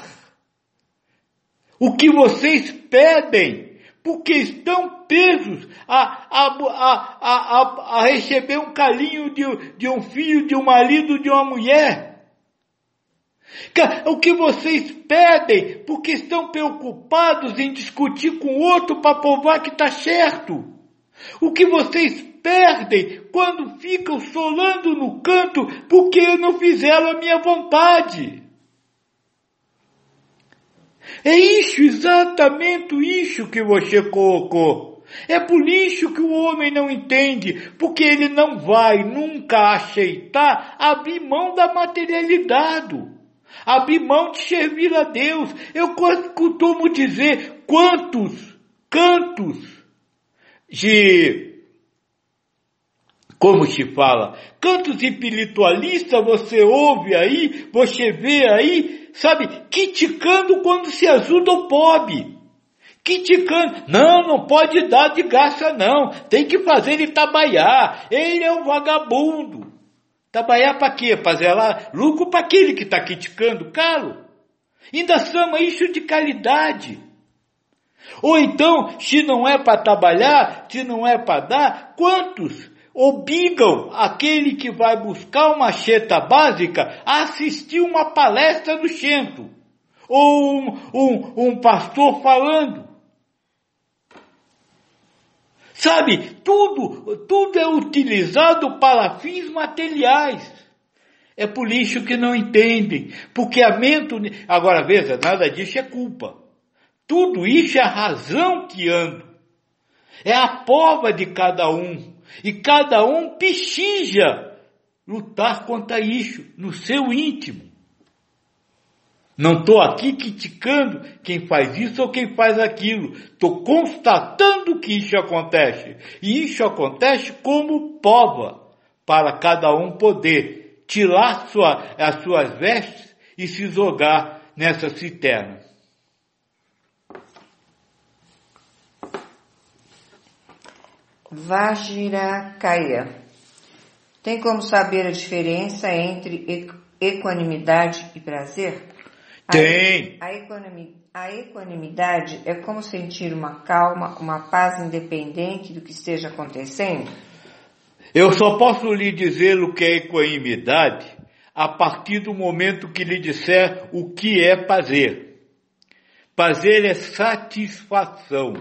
o que vocês pedem, porque estão presos a, a, a, a, a receber um carinho de, de um filho, de um marido, de uma mulher. O que vocês pedem, porque estão preocupados em discutir com o outro para provar que está certo. O que vocês perdem quando ficam solando no canto porque não fizeram a minha vontade. É isso, exatamente isso que você colocou. É por isso que o homem não entende, porque ele não vai nunca aceitar abrir mão da materialidade. Abrir mão de servir a Deus. Eu costumo dizer quantos cantos de, como se fala, cantos espiritualistas você ouve aí, você vê aí, sabe, criticando quando se ajuda o pobre. Criticando, não, não pode dar de graça não, tem que fazer ele trabalhar, ele é um vagabundo. Trabalhar para quê? Fazer lá lucro para aquele que está criticando, caro. Ainda chama isso de caridade. Ou então, se não é para trabalhar, se não é para dar, quantos obrigam aquele que vai buscar uma cesta básica a assistir uma palestra no centro? Ou um, um, um pastor falando? Sabe, tudo, tudo é utilizado para fins materiais. É por isso que não entendem. Porque a mente... Agora veja, nada disso é culpa. Tudo isso é a razão que ando. É a prova de cada um. E cada um precisa lutar contra isso no seu íntimo. Não estou aqui criticando quem faz isso ou quem faz aquilo. Estou constatando que isso acontece. E isso acontece como prova para cada um poder tirar sua, as suas vestes e se jogar nessa cisterna. Vajrakaya. Tem como saber a diferença entre equanimidade e prazer? Tem. A, a, equanimi, a equanimidade é como sentir uma calma, uma paz independente do que esteja acontecendo? Eu só posso lhe dizer o que é equanimidade a partir do momento que lhe disser o que é prazer. Prazer é satisfação.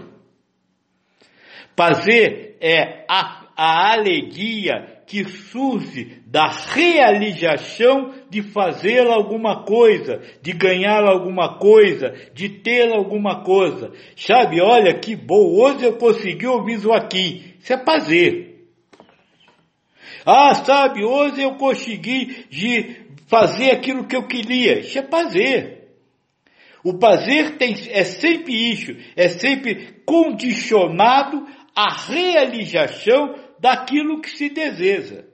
Prazer é a, a alegria que surge da realização de fazer alguma coisa, de ganhar alguma coisa, de ter alguma coisa. Sabe, olha que bom, hoje eu consegui ouvir isso aqui. Isso é prazer. Ah, sabe, hoje eu consegui de fazer aquilo que eu queria. Isso é prazer. O prazer tem, é sempre isso, é sempre condicionado à realização daquilo que se deseja.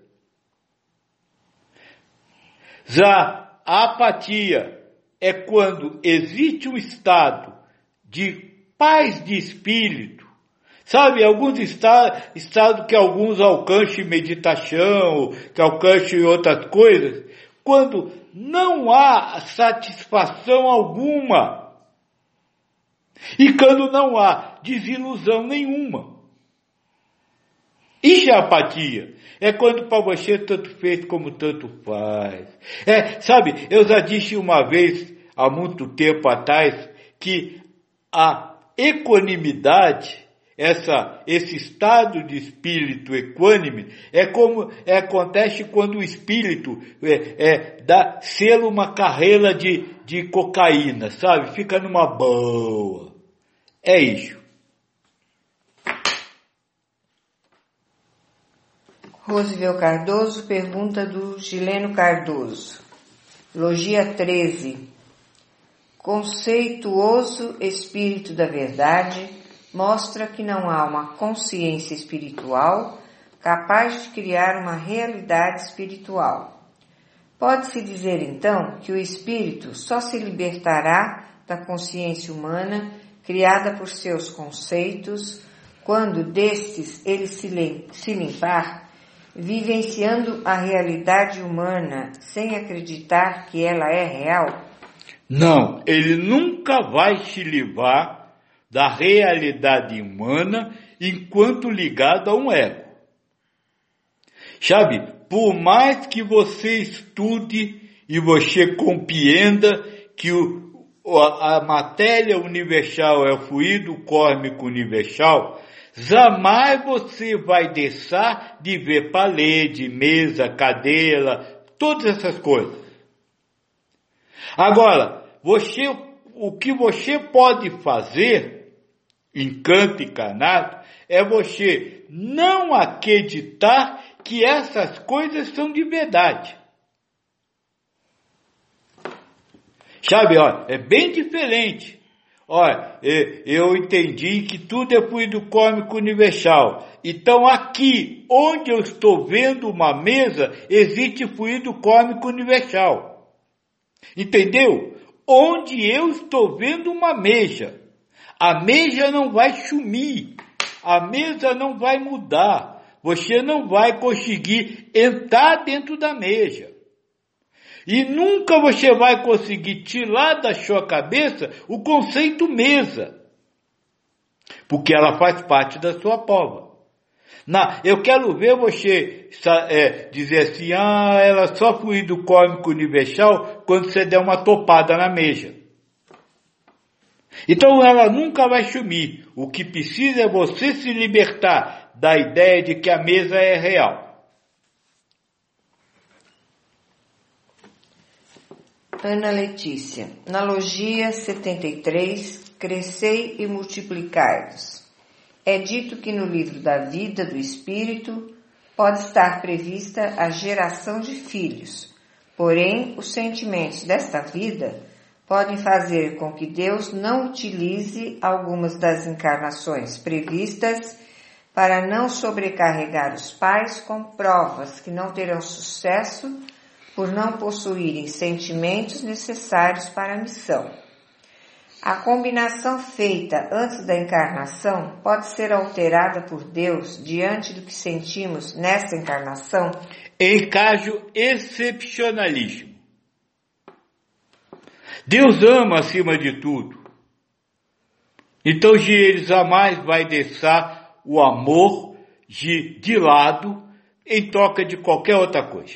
Já a apatia é quando existe um estado de paz de espírito. Sabe, alguns estados estado que alguns alcancem meditação, que alcancem outras coisas, quando não há satisfação alguma. E quando não há desilusão nenhuma. Isso é apatia. É quando para você tanto fez como tanto faz. É, sabe, eu já disse uma vez, há muito tempo atrás, que a equanimidade, essa, esse estado de espírito equânime, é como é, acontece quando o espírito é, é, dá selo uma carreira de, de cocaína, sabe? Fica numa boa. É isso. Rosivel Cardoso pergunta do Gileno Cardoso. Logia treze. Conceituoso espírito da verdade mostra que não há uma consciência espiritual capaz de criar uma realidade espiritual. Pode-se dizer então que o espírito só se libertará da consciência humana criada por seus conceitos quando destes ele se limpar vivenciando a realidade humana sem acreditar que ela é real? Não, ele nunca vai te livrar da realidade humana enquanto ligado a um ego. Sabe, por mais que você estude e você compreenda que o, a matéria universal é o fluido cósmico universal, jamais você vai deixar de ver parede, mesa, cadeira, todas essas coisas. Agora, você, o que você pode fazer, encanto encarnado, é você não acreditar que essas coisas são de verdade. Sabe, ó, é bem diferente. Olha, eu entendi que tudo é fluido cósmico universal. Então aqui, onde eu estou vendo uma mesa, existe fluido cósmico universal. Entendeu? Onde eu estou vendo uma mesa, a mesa não vai sumir, a mesa não vai mudar, você não vai conseguir entrar dentro da mesa. E nunca você vai conseguir tirar da sua cabeça o conceito mesa, porque ela faz parte da sua prova. Na, eu quero ver você é, dizer assim, ah, ela só fluido cósmico universal quando você der uma topada na mesa. Então ela nunca vai sumir. O que precisa é você se libertar da ideia de que a mesa é real. Ana Letícia, na logia setenta e três, crescei e multiplicai-vos. É dito que no livro da vida do Espírito pode estar prevista a geração de filhos, porém os sentimentos desta vida podem fazer com que Deus não utilize algumas das encarnações previstas para não sobrecarregar os pais com provas que não terão sucesso por não possuírem sentimentos necessários para a missão. A combinação feita antes da encarnação pode ser alterada por Deus diante do que sentimos nessa encarnação? Em caso excepcionalíssimo. Deus ama acima de tudo. Então ele jamais vai deixar o amor de, de lado em troca de qualquer outra coisa.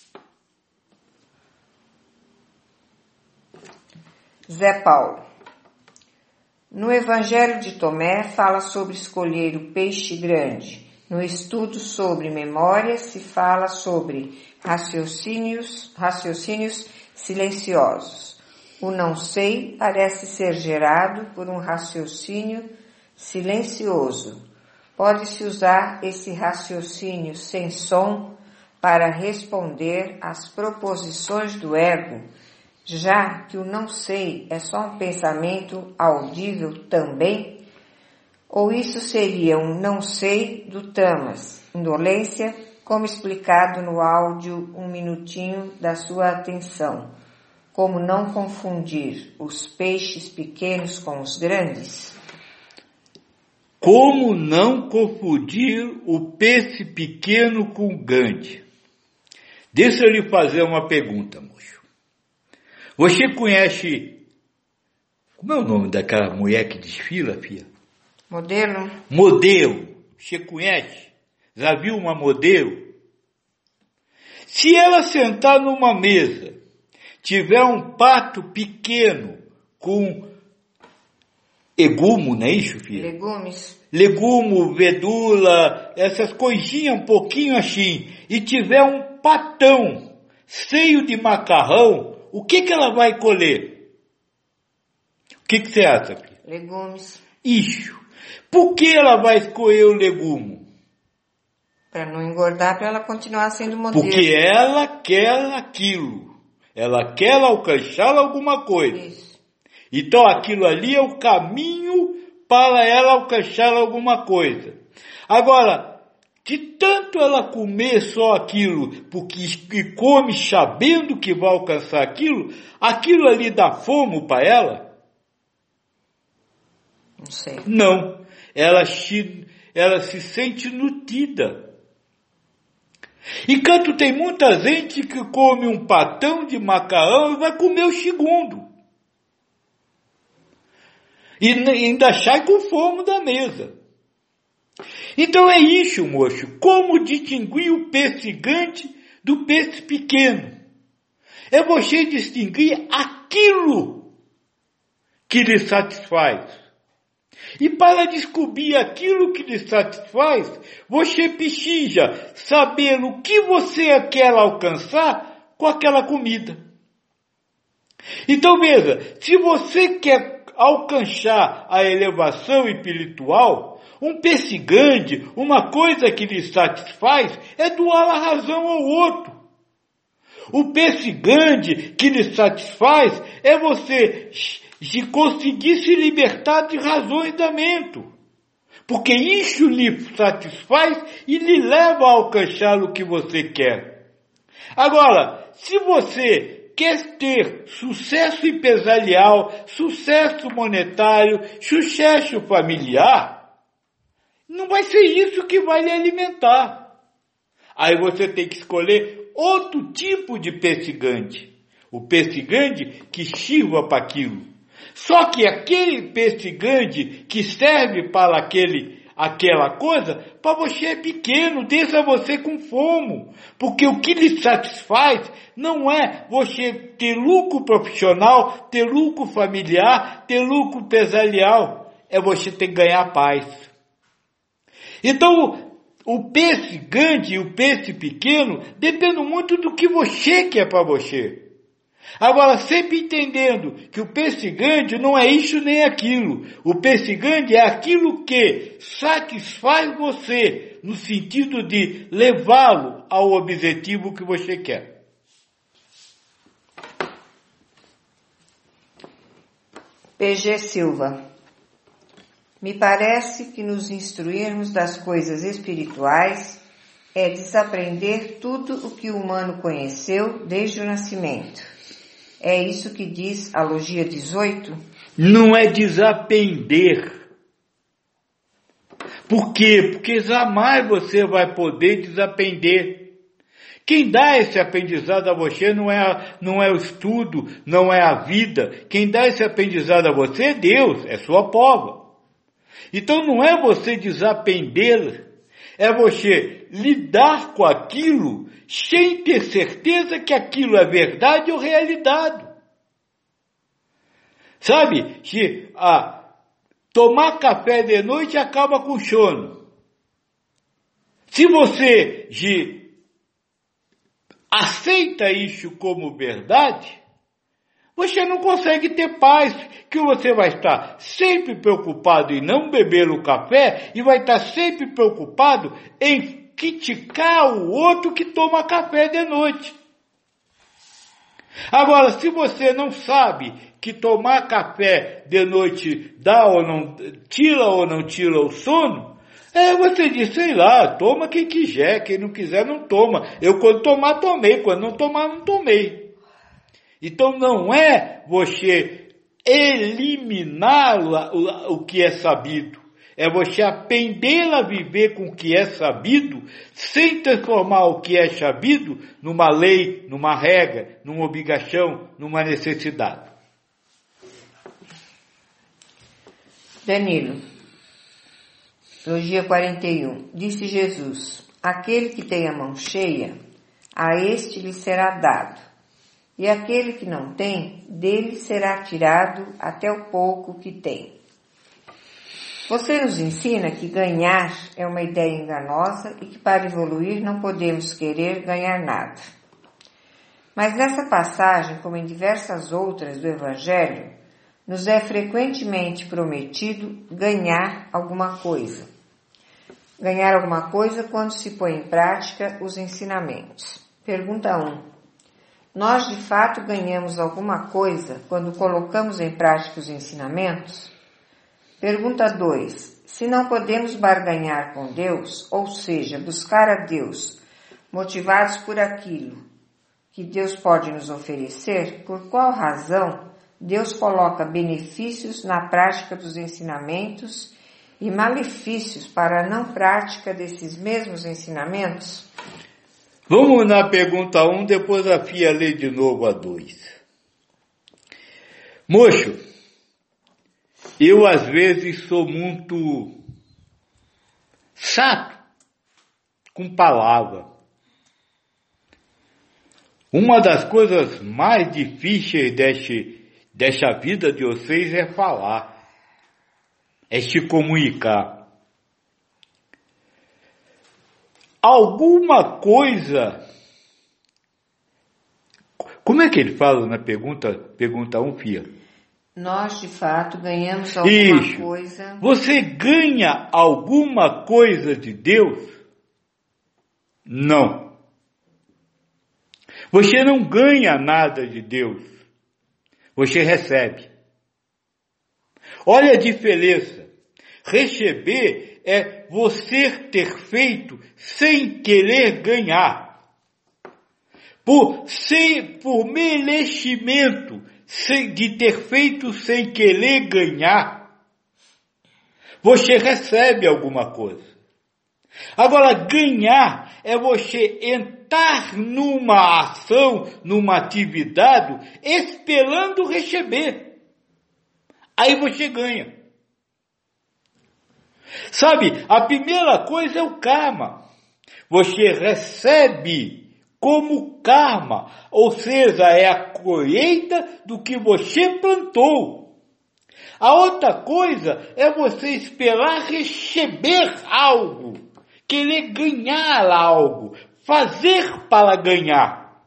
Zé Paulo. No Evangelho de Tomé fala sobre escolher o peixe grande. No estudo sobre memória se fala sobre raciocínios, raciocínios silenciosos. O não sei parece ser gerado por um raciocínio silencioso. Pode-se usar esse raciocínio sem som para responder às proposições do ego, já que o não sei é só um pensamento audível também? Ou isso seria um não sei do tamas, indolência, como explicado no áudio um minutinho da sua atenção? Como não confundir os peixes pequenos com os grandes? Como não confundir o peixe pequeno com o grande? Deixa eu lhe fazer uma pergunta, moço. Você conhece, como é o nome daquela mulher que desfila, filha? Modelo? Modelo. Você conhece? Já viu uma modelo? Se ela sentar numa mesa, tiver um prato pequeno com legume, não é isso, filha? Legumes. Legume, verdura, essas coisinhas um pouquinho assim, e tiver um patão cheio de macarrão, o que que ela vai colher? O que que você acha, filha? Legumes. Isso. Por que ela vai escolher o legume? Para não engordar, para ela continuar sendo modelo. Porque ela quer aquilo. Ela quer alcançar alguma coisa. Isso. Então aquilo ali é o caminho para ela alcançar alguma coisa. Agora, de tanto ela comer só aquilo, porque come sabendo que vai alcançar aquilo, aquilo ali dá fome para ela? Não sei. Não. Ela se, ela se sente nutrida. Enquanto tem muita gente que come um patão de macarrão e vai comer o segundo. E ainda sai com fome da mesa. Então é isso, moço. Como distinguir o peixe grande do peixe pequeno? É você distinguir aquilo que lhe satisfaz. E para descobrir aquilo que lhe satisfaz, você precisa saber o que você quer alcançar com aquela comida. Então veja, se você quer alcançar a elevação espiritual, um peixe grande, uma coisa que lhe satisfaz, é doar a razão ao outro. O peixe grande que lhe satisfaz é você de conseguir se libertar de razões da mente. Porque isso lhe satisfaz e lhe leva a alcançar o que você quer. Agora, se você quer ter sucesso empresarial, sucesso monetário, sucesso familiar, não vai ser isso que vai lhe alimentar. Aí você tem que escolher outro tipo de peixe grande. O peixe grande que sirva para aquilo. Só que aquele peixe grande que serve para aquele, aquela coisa, para você é pequeno, deixa você com fome. Porque o que lhe satisfaz não é você ter lucro profissional, ter lucro familiar, ter lucro empresarial. É você ter que ganhar paz. Então, o peixe grande e o peixe pequeno dependem muito do que você quer para você. Agora, sempre entendendo que o peixe grande não é isso nem aquilo. O peixe grande é aquilo que satisfaz você, no sentido de levá-lo ao objetivo que você quer. P G Silva. Me parece que nos instruirmos das coisas espirituais é desaprender tudo o que o humano conheceu desde o nascimento. É isso que diz a Logia dezoito? Não é desaprender. Por quê? Porque jamais você vai poder desaprender. Quem dá esse aprendizado a você não é, a, não é o estudo, não é a vida. Quem dá esse aprendizado a você é Deus, é sua prova. Então não é você desaprender, é você lidar com aquilo sem ter certeza que aquilo é verdade ou realidade. Sabe, se ah, tomar café de noite acaba com sono. Se você de, aceita isso como verdade, você não consegue ter paz, que você vai estar sempre preocupado em não beber o café e vai estar sempre preocupado em criticar o outro que toma café de noite. Agora, se você não sabe que tomar café de noite dá ou não, tira ou não tira o sono, é, você diz, sei lá, toma quem quiser, quem não quiser não toma. Eu quando tomar, tomei, quando não tomar, não tomei. Então não é você eliminar o, o que é sabido. É você aprender a viver com o que é sabido, sem transformar o que é sabido numa lei, numa regra, numa obrigação, numa necessidade. Danilo, Logia quarenta e um. Disse Jesus, aquele que tem a mão cheia, a este lhe será dado. E aquele que não tem, dele será tirado até o pouco que tem. Você nos ensina que ganhar é uma ideia enganosa e que para evoluir não podemos querer ganhar nada. Mas nessa passagem, como em diversas outras do Evangelho, nos é frequentemente prometido ganhar alguma coisa. Ganhar alguma coisa quando se põe em prática os ensinamentos. Pergunta um. Nós de fato ganhamos alguma coisa quando colocamos em prática os ensinamentos? Pergunta dois. Se não podemos barganhar com Deus, ou seja, buscar a Deus, motivados por aquilo que Deus pode nos oferecer, por qual razão Deus coloca benefícios na prática dos ensinamentos e malefícios para a não prática desses mesmos ensinamentos? Vamos na pergunta um, depois a Fia lê de novo a dois. Moço, eu às vezes sou muito chato com palavra. Uma das coisas mais difíceis deste, desta vida de vocês é falar, é se comunicar. Alguma coisa, como é que ele fala na pergunta, pergunta um, Fia? Nós, de fato, ganhamos alguma Isso. coisa. Você ganha alguma coisa de Deus? Não. Você não ganha nada de Deus. Você recebe. Olha a diferença. Receber é você ter feito sem querer ganhar. Por, sem, por merecimento sem, de ter feito sem querer ganhar, você recebe alguma coisa. Agora, ganhar é você entrar numa ação, numa atividade, esperando receber. Aí você ganha. Sabe, a primeira coisa é o karma. Você recebe como karma, ou seja, é a colheita do que você plantou. A outra coisa é você esperar receber algo, querer ganhar algo, fazer para ganhar.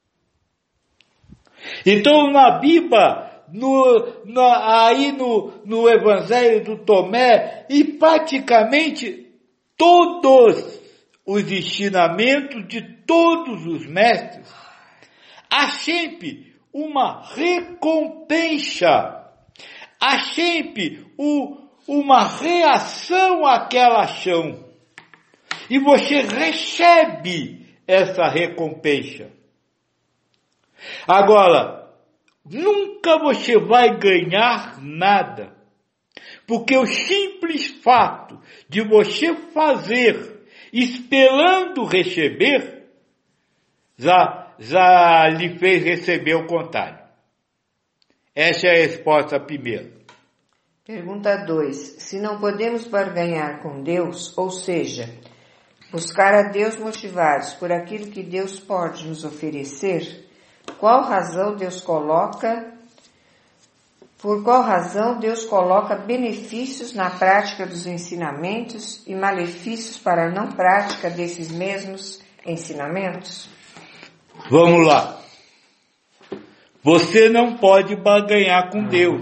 Então na Bíblia, no, na, aí no, no Evangelho do Tomé, e praticamente todos os ensinamentos de todos os mestres, há sempre uma recompensa, há sempre o, uma reação àquela ação. E você recebe essa recompensa. Agora, nunca você vai ganhar nada, porque o simples fato de você fazer, esperando receber, já, já lhe fez receber o contrário. Essa é a resposta primeira. Pergunta dois. Se não podemos barganhar com Deus, ou seja, buscar a Deus motivados por aquilo que Deus pode nos oferecer, qual razão Deus coloca, por qual razão Deus coloca benefícios na prática dos ensinamentos e malefícios para a não prática desses mesmos ensinamentos? Vamos lá. Você não pode barganhar com Deus.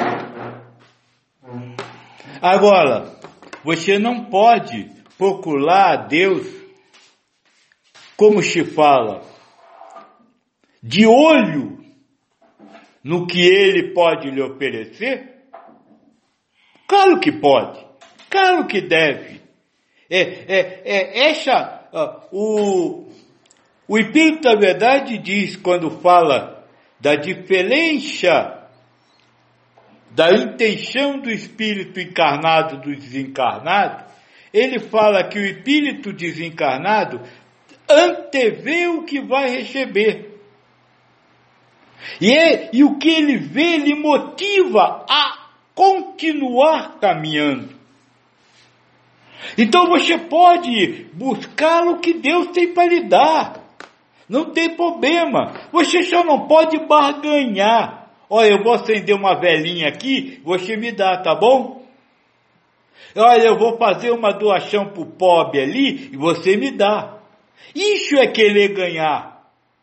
Agora, você não pode procurar a Deus, como se fala, de olho no que Ele pode lhe oferecer? Claro que pode, claro que deve. É, é, é essa, uh, o, o Espírito da Verdade diz, quando fala da diferença da intenção do Espírito encarnado do desencarnado, ele fala que o Espírito desencarnado antevê o que vai receber. E, é, e o que ele vê, lhe motiva a continuar caminhando. Então você pode buscar o que Deus tem para lhe dar. Não tem problema. Você só não pode barganhar. Olha, eu vou acender uma velinha aqui, você me dá, tá bom? Olha, eu vou fazer uma doação para o pobre ali e você me dá. Isso é querer ganhar.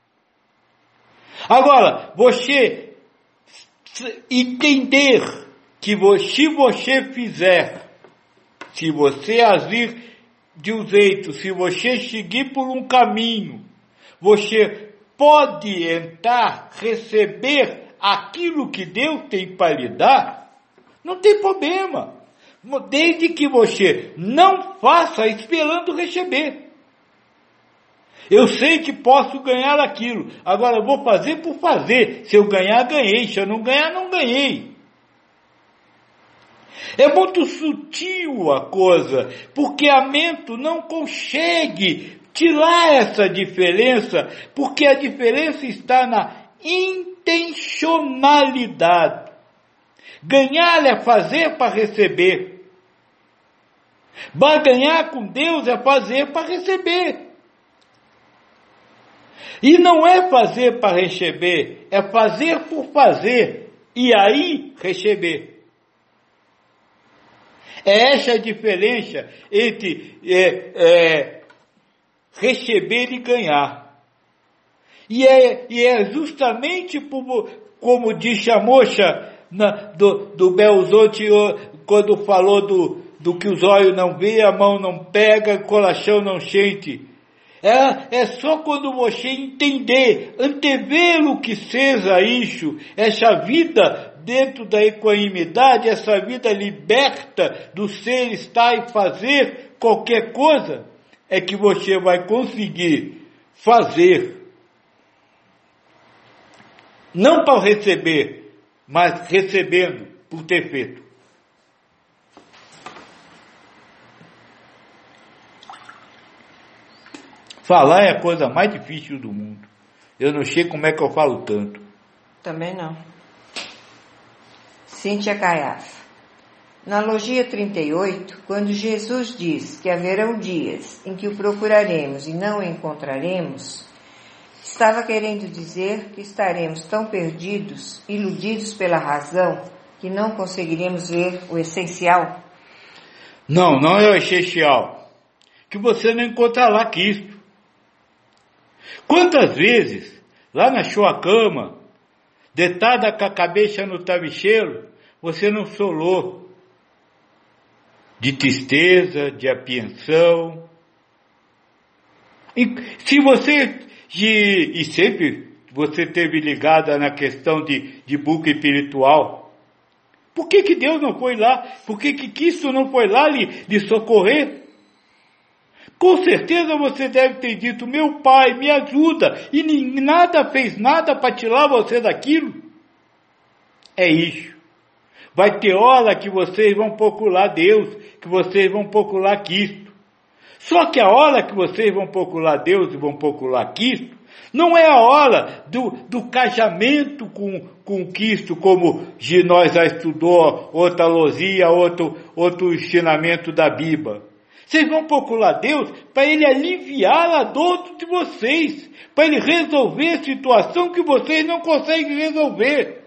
Agora, você entender que se você fizer, se você agir de um jeito, se você seguir por um caminho, você pode entrar, receber aquilo que Deus tem para lhe dar, não tem problema. Desde que você não faça esperando receber. Eu sei que posso ganhar aquilo, agora eu vou fazer por fazer. Se eu ganhar, ganhei. Se eu não ganhar, não ganhei. É muito sutil a coisa, porque a mente não consegue tirar essa diferença, porque a diferença está na intencionalidade. Ganhar é fazer para receber. Barganhar com Deus é fazer para receber. E não é fazer para receber, é fazer por fazer, e aí receber. É essa a diferença entre é, é, receber e ganhar. E é, e é justamente como, como disse a moça na, do, do Belo Horizonte, quando falou do, do que os olhos não vê, a mão não pega, o coração não sente. É, é só quando você entender, antever o que seja isso, essa vida dentro da equanimidade, essa vida liberta do ser, estar e fazer qualquer coisa, é que você vai conseguir fazer. Não para receber, mas recebendo por ter feito. Falar é a coisa mais difícil do mundo. Eu não sei como é que eu falo tanto. Também não. Cíntia Caiafa. Na Logia trinta e oito, quando Jesus diz que haverão dias em que o procuraremos e não o encontraremos, estava querendo dizer que estaremos tão perdidos, iludidos pela razão, que não conseguiremos ver o essencial? Não, não é o essencial. Que você não encontra lá Cristo. Quantas vezes, lá na sua cama, deitada com a cabeça no travesseiro, você não solou de tristeza, de apreensão? E se você, de, e sempre você teve ligada na questão de, de busca espiritual, por que que Deus não foi lá? Por que que Cristo não foi lá lhe, lhe socorrer? Com certeza você deve ter dito, meu Pai, me ajuda, e nem, nada fez nada para tirar você daquilo. É isso. Vai ter hora que vocês vão procurar Deus, que vocês vão procurar Cristo. Só que a hora que vocês vão procurar Deus e vão procurar Cristo, não é a hora do, do casamento com, com Cristo, como nós já estudou, outra logia, outro, outro ensinamento da Bíblia. Vocês vão procurar Deus para Ele aliviar a dor de vocês, para Ele resolver a situação que vocês não conseguem resolver.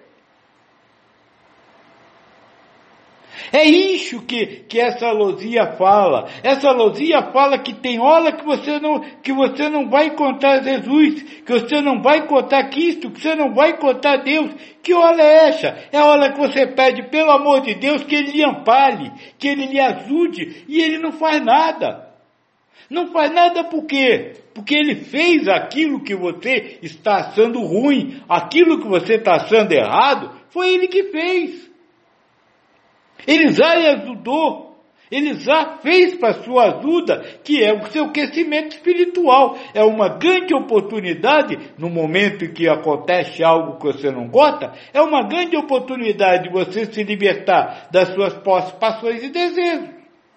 É isso que, que essa logia fala. Essa logia fala que tem hora que você não, que você não vai encontrar Jesus, que você não vai encontrar Cristo, que você não vai encontrar Deus. Que hora é essa? É a hora que você pede, pelo amor de Deus, que Ele lhe ampare, que Ele lhe ajude, e Ele não faz nada. Não faz nada por quê? Porque Ele fez aquilo que você está achando ruim, aquilo que você está achando errado, foi Ele que fez. Ele já lhe ajudou, Ele já fez para a sua ajuda, que é o seu crescimento espiritual. É uma grande oportunidade, no momento em que acontece algo que você não gosta, é uma grande oportunidade de você se libertar das suas passões e desejos.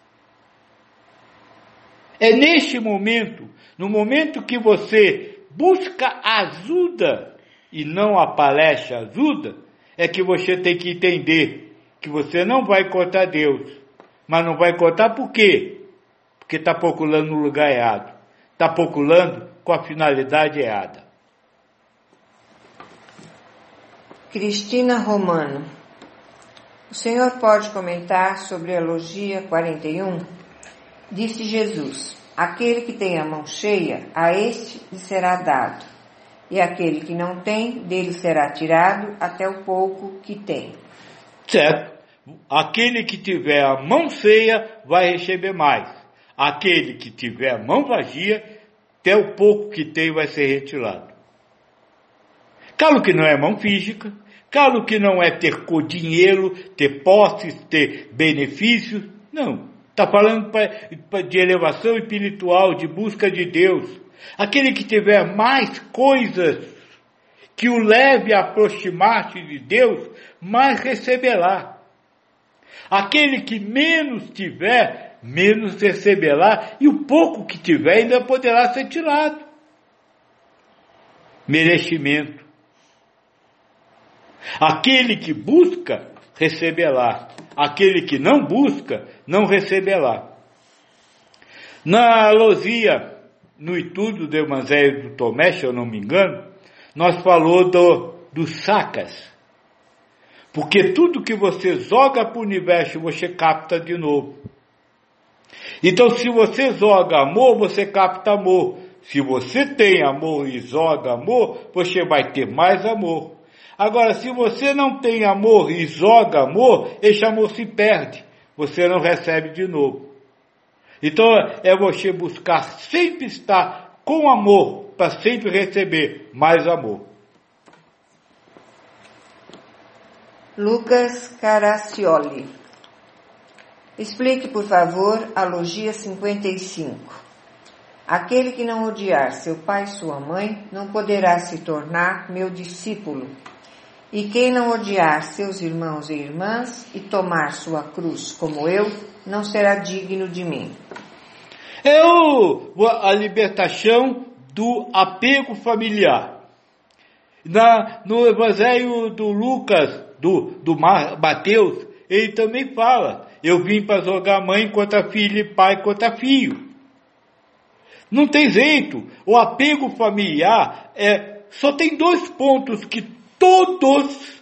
É neste momento, no momento que você busca ajuda e não aparece ajuda, é que você tem que entender que você não vai encontrar Deus. Mas não vai encontrar por quê? Porque está procurando no lugar errado. Está procurando com a finalidade errada. Cristina Romano. O senhor pode comentar sobre a Logia quarenta e um? Disse Jesus, aquele que tem a mão cheia, a este lhe será dado. E aquele que não tem, dele será tirado até o pouco que tem. Certo. Aquele que tiver a mão cheia vai receber mais. Aquele que tiver a mão vazia, até o pouco que tem vai ser retirado. Claro que não é mão física, claro que não é ter dinheiro, ter posses, ter benefícios. Não. Está falando de elevação espiritual, de busca de Deus. Aquele que tiver mais coisas que o leve a aproximar-se de Deus, mais receberá. Aquele que menos tiver, menos receberá, e o pouco que tiver ainda poderá ser tirado. Merecimento. Aquele que busca, receberá. Aquele que não busca, não receberá. Na lousia, no estudo do Evangelho do Tomé, se eu não me engano, nós falou do, dos sacas. Porque tudo que você joga para o universo, você capta de novo. Então, se você joga amor, você capta amor. Se você tem amor e joga amor, você vai ter mais amor. Agora, se você não tem amor e joga amor, esse amor se perde. Você não recebe de novo. Então, é você buscar sempre estar com amor, para sempre receber mais amor. Lucas Caraccioli. Explique, por favor, a logia cinquenta e cinco. Aquele que não odiar seu pai e sua mãe não poderá se tornar meu discípulo. E quem não odiar seus irmãos e irmãs e tomar sua cruz como eu, não será digno de mim. É o, a libertação do apego familiar. Na, no Evangelho do Lucas, do, do Mateus, ele também fala, eu vim para jogar mãe contra filho e pai contra filho. Não tem jeito, o apego familiar é, só tem dois pontos que todos,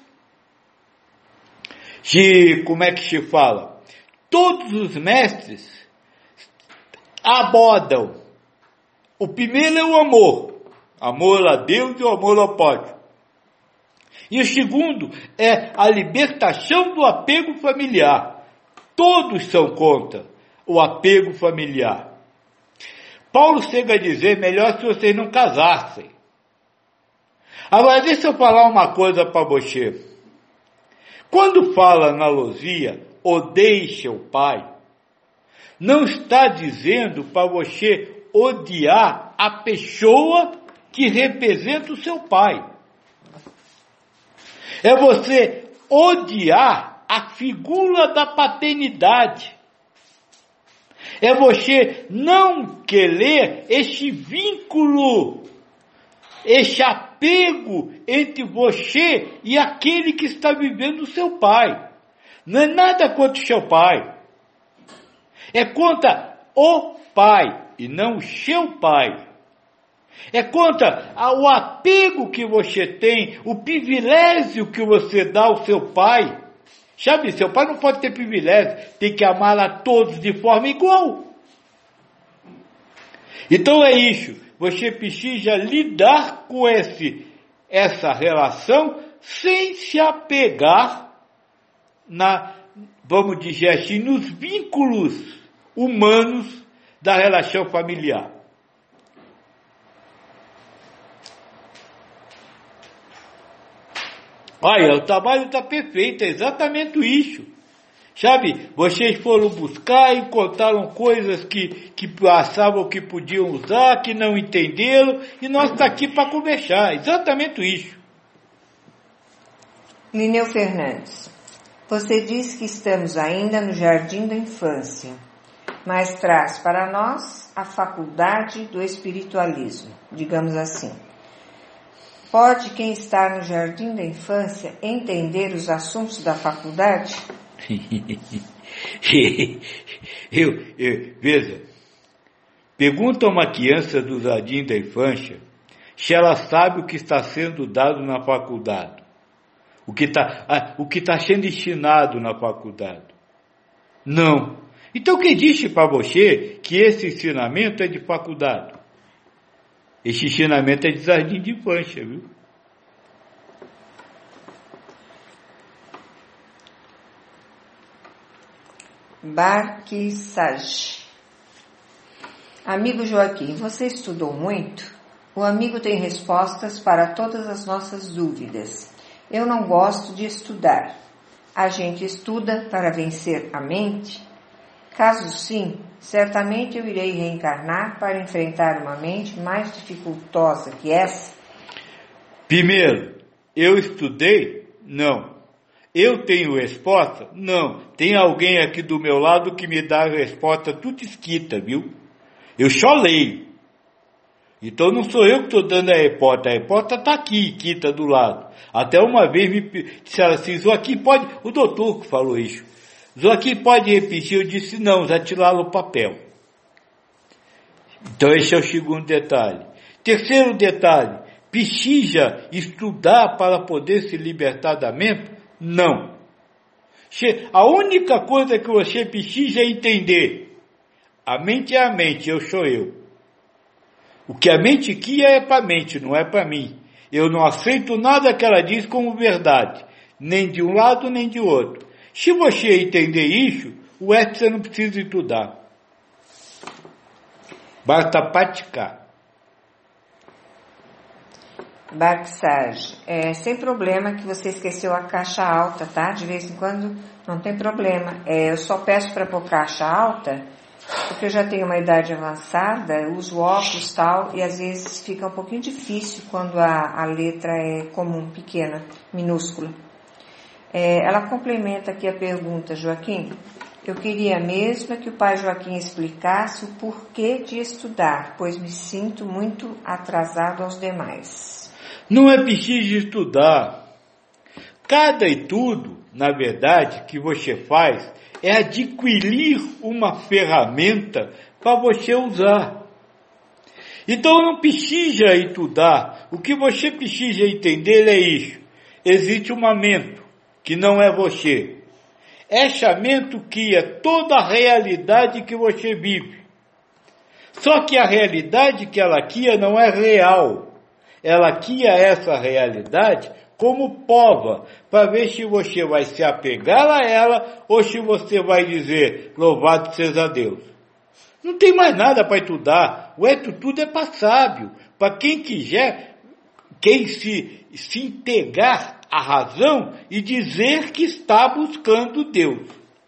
de, como é que se fala? Todos os mestres abordam. O primeiro é o amor. Amor a Deus e o amor ao próximo. E o segundo é a libertação do apego familiar. Todos são contra o apego familiar. Paulo chega a dizer, melhor se vocês não casassem. Agora, deixa eu falar uma coisa para você. Quando fala na lousia, odeie seu pai, não está dizendo para você odiar a pessoa que representa o seu pai. É você odiar a figura da paternidade. É você não querer este vínculo, este apego entre você e aquele que está vivendo o seu pai. Não é nada contra o seu pai. É contra o pai e não o seu pai. É contra o apego que você tem, o privilégio que você dá ao seu pai. Sabe, seu pai não pode ter privilégio, tem que amar a todos de forma igual. Então é isso, você precisa lidar com esse, essa relação sem se apegar na, vamos dizer assim, nos vínculos humanos da relação familiar. Olha, o trabalho está perfeito, é exatamente isso. Sabe, vocês foram buscar e encontraram coisas que, que achavam que podiam usar, que não entenderam, e nós estamos aqui para conversar, exatamente isso. Lineu Fernandes, você diz que estamos ainda no jardim da infância, mas traz para nós a faculdade do espiritualismo, digamos assim. Pode quem está no jardim da infância entender os assuntos da faculdade? eu, eu, veja, pergunta a uma criança do jardim da infância se ela sabe o que está sendo dado na faculdade, o que está, o que está sendo ensinado na faculdade. Não. Então quem disse para você que esse ensinamento é de faculdade? Esse ensinamento é de jardim de infância, viu? Barquissage. Amigo Joaquim, você estudou muito? O amigo tem respostas para todas as nossas dúvidas. Eu não gosto de estudar. A gente estuda para vencer a mente? Caso sim, certamente eu irei reencarnar para enfrentar uma mente mais dificultosa que essa. Primeiro, eu estudei? Não. Eu tenho resposta? Não. Tem alguém aqui do meu lado que me dá a resposta tudo escrita, viu? Eu só leio. Então não sou eu que estou dando a resposta. A resposta está aqui, escrita do lado. Até uma vez me disseram assim, Joaquim pode... O doutor que falou isso. Joaquim pode repetir? Eu disse, não, já tiraram o papel. Então esse é o segundo detalhe. Terceiro detalhe, precisa estudar para poder se libertar da mente? Não. A única coisa que você precisa entender, a mente é a mente, eu sou eu. O que a mente quer é para a mente, não é para mim. Eu não aceito nada que ela diz como verdade, nem de um lado nem de outro. Se você entender isso, o resto você não precisa estudar. Basta praticar. Barksage, é, sem problema que você esqueceu a caixa alta, tá? De vez em quando não tem problema. É, eu só peço para pôr caixa alta, porque eu já tenho uma idade avançada, uso óculos e tal, e às vezes fica um pouquinho difícil quando a, a letra é comum, pequena, minúscula. É, ela complementa aqui a pergunta, Joaquim. Eu queria mesmo que o pai Joaquim explicasse o porquê de estudar, pois me sinto muito atrasado aos demais. Não é preciso estudar. Cada estudo, na verdade, que você faz é adquirir uma ferramenta para você usar. Então não precisa estudar. O que você precisa entender é isso. Existe uma mente que não é você. Essa mente cria toda a realidade que você vive. Só que a realidade que ela cria não é real. Ela cria essa realidade como prova, para ver se você vai se apegar a ela ou se você vai dizer, louvado seja Deus. Não tem mais nada para estudar. O estudo é para sábio, para quem quiser, quem se, se integrar à razão e dizer que está buscando Deus.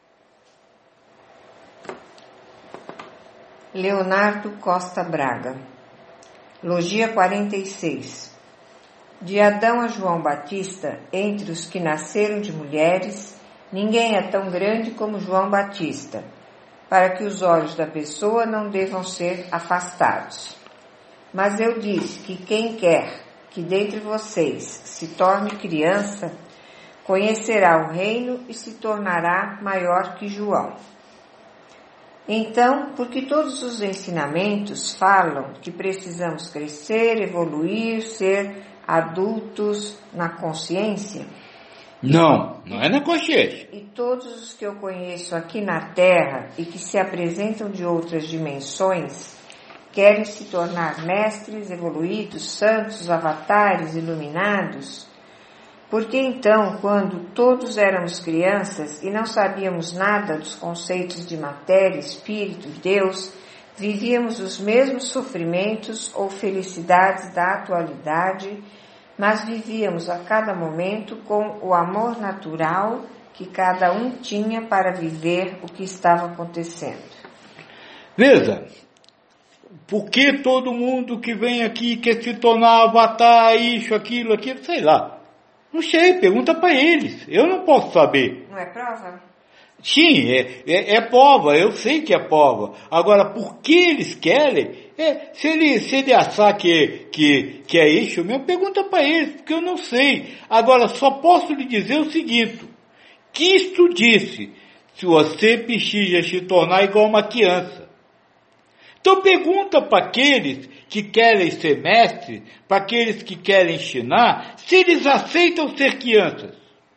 Leonardo Costa Braga. Logia quarenta e seis. De Adão a João Batista, entre os que nasceram de mulheres, ninguém é tão grande como João Batista, para que os olhos da pessoa não devam ser afastados. Mas eu disse que quem quer que dentre vocês se torne criança, conhecerá o reino e se tornará maior que João. Então, porque todos os ensinamentos falam que precisamos crescer, evoluir, ser adultos na consciência? Não, não é na consciência. E todos os que eu conheço aqui na Terra e que se apresentam de outras dimensões, querem se tornar mestres evoluídos, santos, avatares, iluminados? Porque então, quando todos éramos crianças e não sabíamos nada dos conceitos de matéria, espírito, Deus, vivíamos os mesmos sofrimentos ou felicidades da atualidade, mas vivíamos a cada momento com o amor natural que cada um tinha para viver o que estava acontecendo. Veja, por que todo mundo que vem aqui quer se tornar avatar, isso, aquilo, aquilo, sei lá. Não sei, pergunta para eles. Eu não posso saber. Não é prova? Sim, é, é, é prova, eu sei que é prova. Agora, por que eles querem? É, se, ele, se ele achar que, que, que é isso mesmo, pergunta para eles, porque eu não sei. Agora, só posso lhe dizer o seguinte. Cristo disse, se você precisa se tornar igual uma criança. Então pergunta para aqueles que querem ser mestres, para aqueles que querem ensinar, se eles aceitam ser crianças.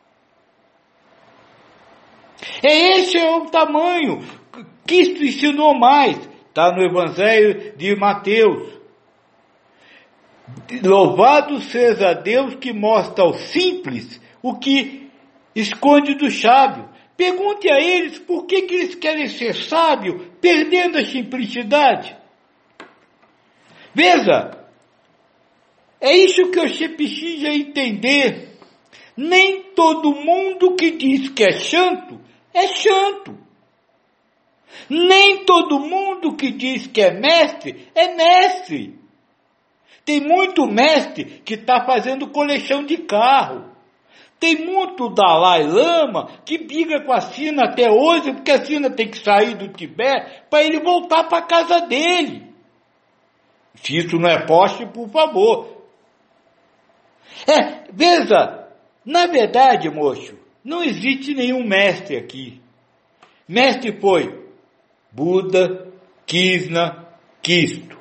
É esse é o tamanho. Cristo ensinou mais. Está no Evangelho de Mateus. Louvado seja Deus que mostra aos simples o que esconde do sábio. Pergunte a eles por que, que eles querem ser sábios, perdendo a simplicidade. Veja, é isso que você precisa entender. Nem todo mundo que diz que é santo, é santo. Nem todo mundo que diz que é mestre, é mestre. Tem muito mestre que está fazendo coleção de carro. Tem muito Dalai Lama que briga com a China até hoje, porque a China tem que sair do Tibete para ele voltar para a casa dele. Se isso não é poste, por favor. É, veja, na verdade, moço, não existe nenhum mestre aqui. Mestre foi Buda, Krishna, Cristo.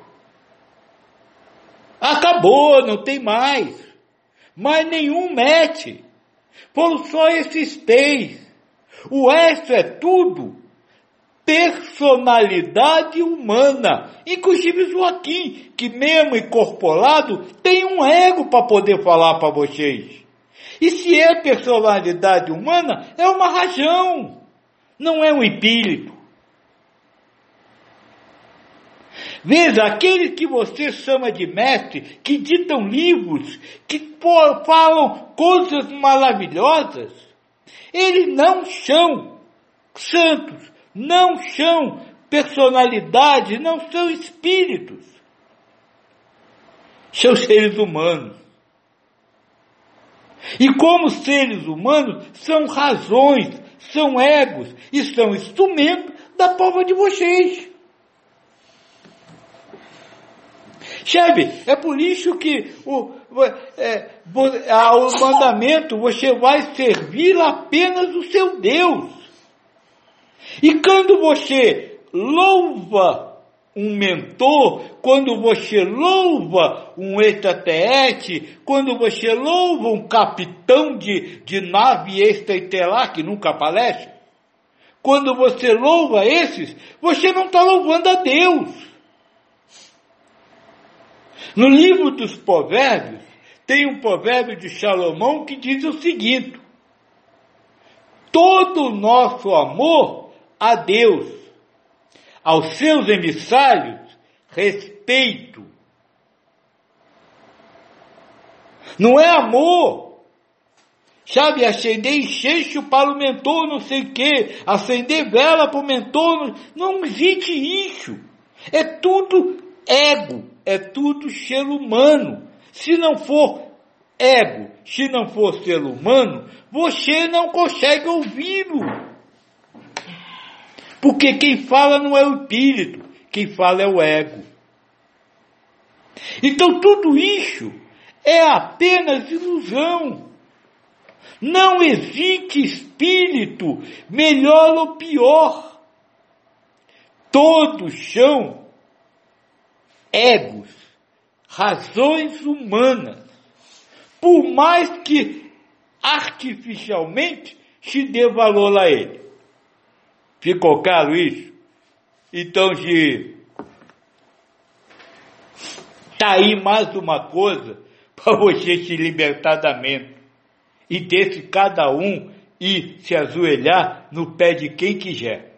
Acabou, não tem mais. Mas nenhum mestre. Foram só esses três. O resto é tudo personalidade humana. Inclusive Joaquim, que mesmo incorporado, tem um ego para poder falar para vocês. E se é personalidade humana, é uma rajão, não é um espírito. Veja, aqueles que você chama de mestre, que ditam livros, que falam coisas maravilhosas, eles não são santos, não são personalidades, não são espíritos. São seres humanos. E como seres humanos, são razões, são egos e são instrumentos da prova de vocês. Sabe, é por isso que o, é, o mandamento, você vai servir apenas o seu Deus. E quando você louva um mentor, quando você louva um extraterrestre, quando você louva um capitão de, de nave extraestelar que nunca aparece, quando você louva esses, você não está louvando a Deus. No livro dos Provérbios, tem um provérbio de Salomão que diz o seguinte: todo o nosso amor a Deus, aos seus emissários, respeito. Não é amor. Sabe, acender enxerto para o mentor, não sei o quê, acender vela para o mentor, não existe isso. É tudo ego. É tudo ser humano. Se não for ego, se não for ser humano, você não consegue ouvi-lo. Porque quem fala não é o espírito, quem fala é o ego. Então tudo isso é apenas ilusão. Não existe espírito melhor ou pior. Todos são egos, razões humanas, por mais que artificialmente se dê valor a ele. Ficou claro isso? Então, se está aí mais uma coisa para você se libertar da mente e deixe cada um ir se ajoelhar no pé de quem quiser.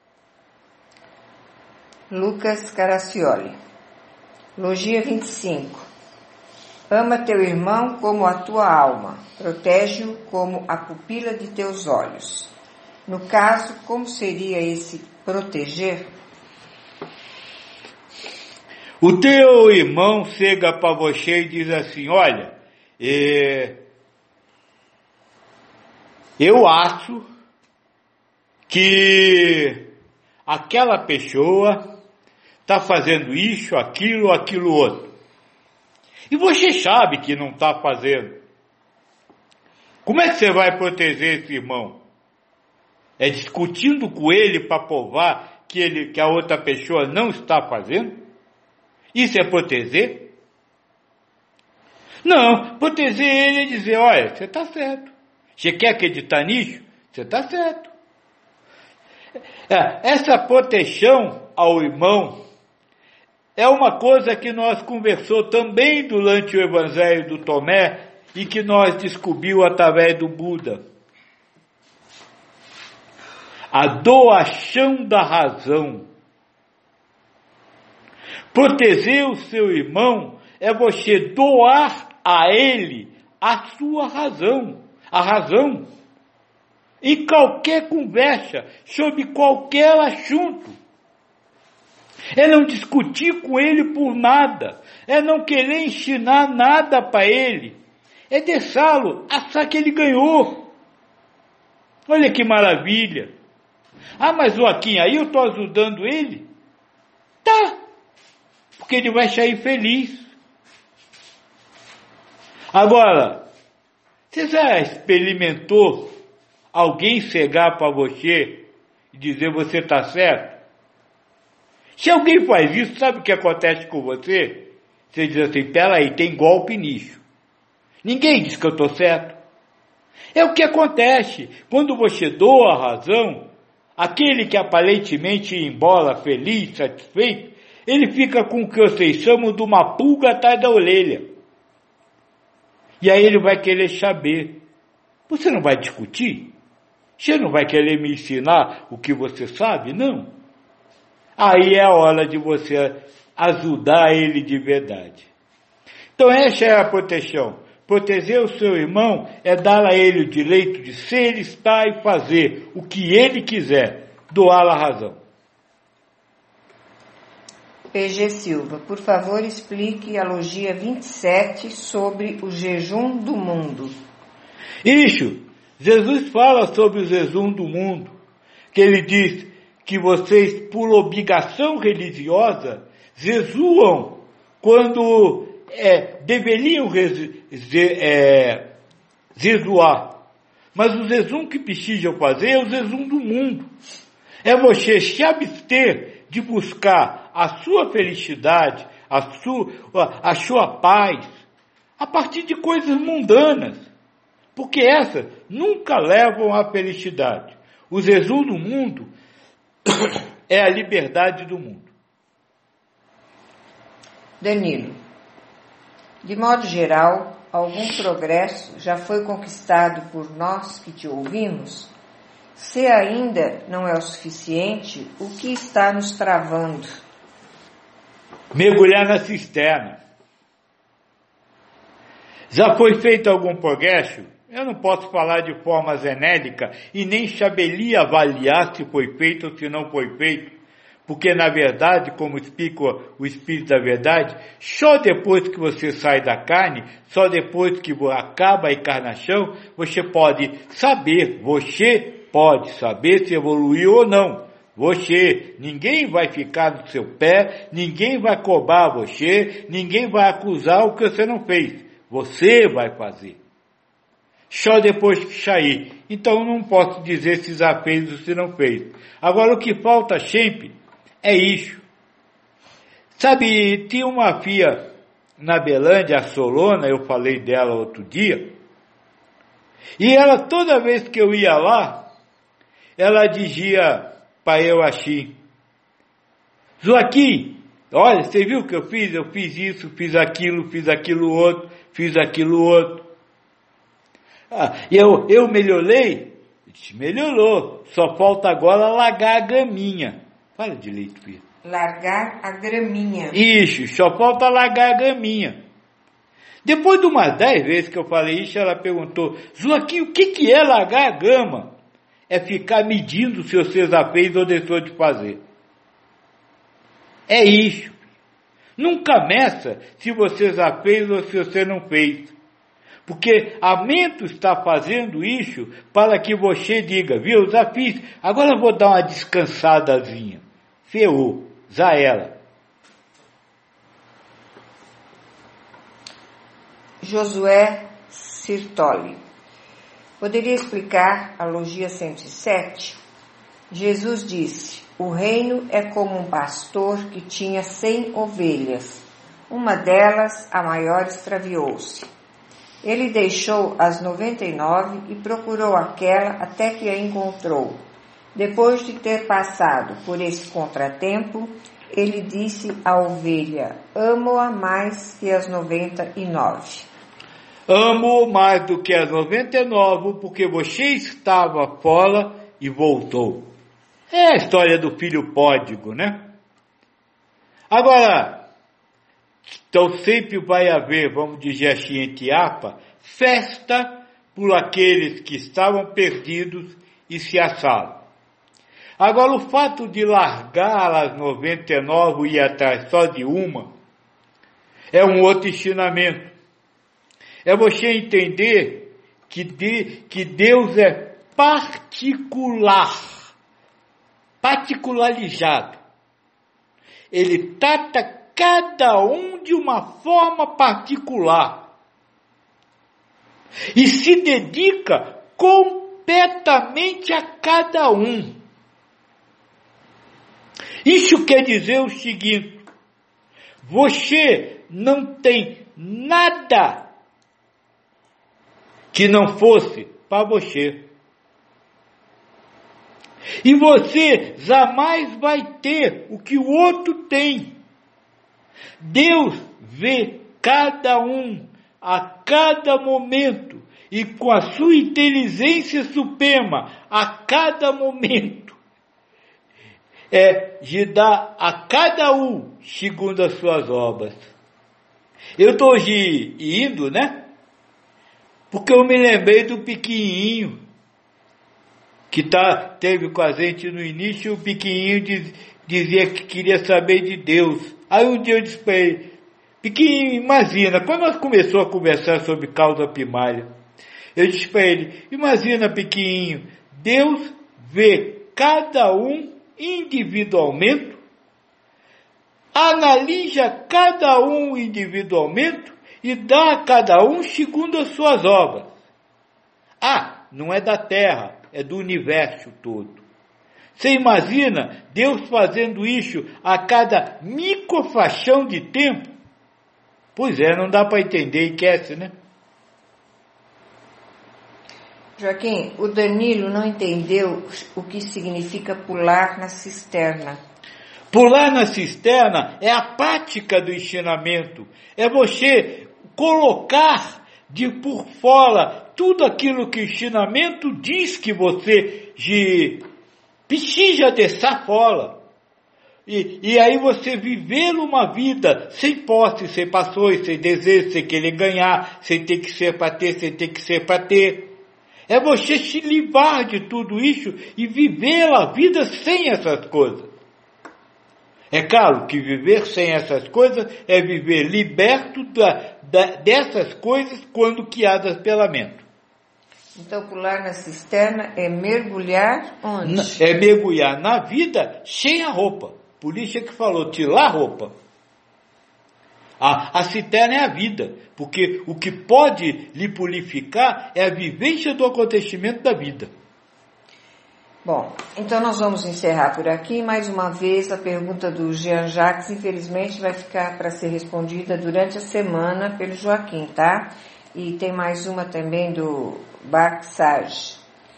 Lucas Caracioli. Logia vinte e cinco. Ama teu irmão como a tua alma, protege-o como a pupila de teus olhos. No caso, como seria esse proteger? O teu irmão chega para você e diz assim: olha, é, eu acho que aquela pessoa está fazendo isso, aquilo, aquilo outro. E você sabe que não está fazendo. Como é que você vai proteger esse irmão? É discutindo com ele para provar que, ele, que a outra pessoa não está fazendo? Isso é proteger? Não, proteger ele é dizer: olha, você está certo. Você quer acreditar nisso? Você está certo. É, essa proteção ao irmão é uma coisa que nós conversou também durante o Evangelho do Tomé e que nós descobrimos através do Buda. A doação da razão. Proteger o seu irmão é você doar a ele a sua razão, a razão, em qualquer conversa, sobre qualquer assunto. É não discutir com ele por nada, é não querer ensinar nada para ele, é deixá-lo achar que ele ganhou. Olha que maravilha. Ah, mas Joaquim, aí eu estou ajudando ele? Tá, porque ele vai sair feliz. Agora, você já experimentou alguém chegar para você e dizer você está certo? Se alguém faz isso, sabe o que acontece com você? Você diz assim, peraí, tem golpe nisso. Ninguém diz que eu estou certo. É o que acontece quando você doa a razão, aquele que aparentemente ia embora feliz, satisfeito, ele fica com o que vocês chamam de uma pulga atrás da orelha. E aí ele vai querer saber. Você não vai discutir? Você não vai querer me ensinar o que você sabe? Não. Aí é a hora de você ajudar ele de verdade. Então essa é a proteção. Proteger o seu irmão é dar a ele o direito de ser, estar e fazer o que ele quiser, doar a razão. P G Silva, por favor, explique a logia vinte e sete sobre o jejum do mundo. Isso, Jesus fala sobre o jejum do mundo, que ele diz que vocês, por obrigação religiosa, jejuam quando é, deveriam é, jejuar. Mas o jejum que precisam fazer é o jejum do mundo. É você se abster de buscar a sua felicidade, a sua, a sua paz, a partir de coisas mundanas. Porque essas nunca levam à felicidade. O jejum do mundo é a liberdade do mundo. Danilo, de modo geral, algum progresso já foi conquistado por nós que te ouvimos? Se ainda não é o suficiente, o que está nos travando? Mergulhar na cisterna. Já foi feito algum progresso? Eu não posso falar de forma genérica e nem saberia avaliar se foi feito ou se não foi feito, porque na verdade, como explica o Espírito da Verdade, só depois que você sai da carne, só depois que acaba a encarnação, você pode saber, você pode saber se evoluiu ou não. Você, ninguém vai ficar no seu pé, ninguém vai cobrar você, ninguém vai acusar o que você não fez. Você vai fazer. Só depois que sair. Então não posso dizer se já fez ou se não fez. Agora o que falta sempre é isso. Sabe, tinha uma filha na Belândia, a Solona, eu falei dela outro dia, e ela toda vez que eu ia lá, ela dizia para eu assim, Joaquim, olha, você viu o que eu fiz? Eu fiz isso, fiz aquilo, fiz aquilo outro, fiz aquilo outro. Ah, e eu, eu melhorei? Disse, melhorou, só falta agora largar a graminha. Fala direito, filho. Largar a graminha. Isso, só falta largar a graminha. Depois de umas dez vezes que eu falei isso, ela perguntou, Joaquim, o que, que é largar a grama? É ficar medindo se você já fez ou deixou de fazer. É isso. Nunca meça se você já fez ou se você não fez. Porque a mente está fazendo isso para que você diga, viu, já fiz, agora eu vou dar uma descansadazinha. Ferrou, já era. Josué Sirtoli, poderia explicar a logia cento e sete? Jesus disse, o reino é como um pastor que tinha cem ovelhas. Uma delas, a maior, extraviou-se. Ele deixou as noventa e nove e procurou aquela até que a encontrou. Depois de ter passado por esse contratempo, ele disse à ovelha, amo-a mais que as noventa e nove. Amo mais do que as noventa e nove, porque você estava fora e voltou. É a história do filho pródigo, né? Agora, então sempre vai haver, vamos dizer assim, entre aspas, festa por aqueles que estavam perdidos e se acharam. Agora, o fato de largar as noventa e nove e ir atrás só de uma, é um outro ensinamento. É você entender que, de, que Deus é particular, particularizado. Ele trata cada um de uma forma particular e se dedica completamente a cada um. Isso quer dizer o seguinte: você não tem nada que não fosse para você. E você jamais vai ter o que o outro tem. Deus vê cada um a cada momento e com a sua inteligência suprema a cada momento é de dar a cada um segundo as suas obras. Eu estou hoje indo, né? Porque eu me lembrei do pequenininho que tá, teve com a gente no início. O pequenininho diz, dizia que queria saber de Deus. Aí um dia eu disse para ele: pequenininho, imagina, quando nós começamos a conversar sobre causa primária, eu disse para ele: imagina, pequenininho, Deus vê cada um individualmente, analisa cada um individualmente e dá a cada um segundo as suas obras. Ah, não é da Terra, é do universo todo. Você imagina Deus fazendo isso a cada microfração de tempo? Pois é, não dá para entender, esquece, né? Joaquim, o Danilo não entendeu o que significa pular na cisterna. Pular na cisterna é a prática do ensinamento. É você colocar de por fora tudo aquilo que o ensinamento diz que você de, precisa deixar fora. E, e aí você viver uma vida sem posse, sem passões, sem desejo, sem querer ganhar, sem ter que ser para ter, sem ter que ser para ter. É você se livrar de tudo isso e viver a vida sem essas coisas. É claro que viver sem essas coisas é viver liberto da, da, dessas coisas quando guiadas pela mente. Então, pular na cisterna é mergulhar onde? É mergulhar na vida sem a roupa. Por isso é que falou, tirar a roupa. A, a cisterna é a vida, porque o que pode lhe purificar é a vivência do acontecimento da vida. Bom, então nós vamos encerrar por aqui. Mais uma vez, a pergunta do Jean Jacques, infelizmente, vai ficar para ser respondida durante a semana pelo Joaquim, tá? E tem mais uma também do Baxage.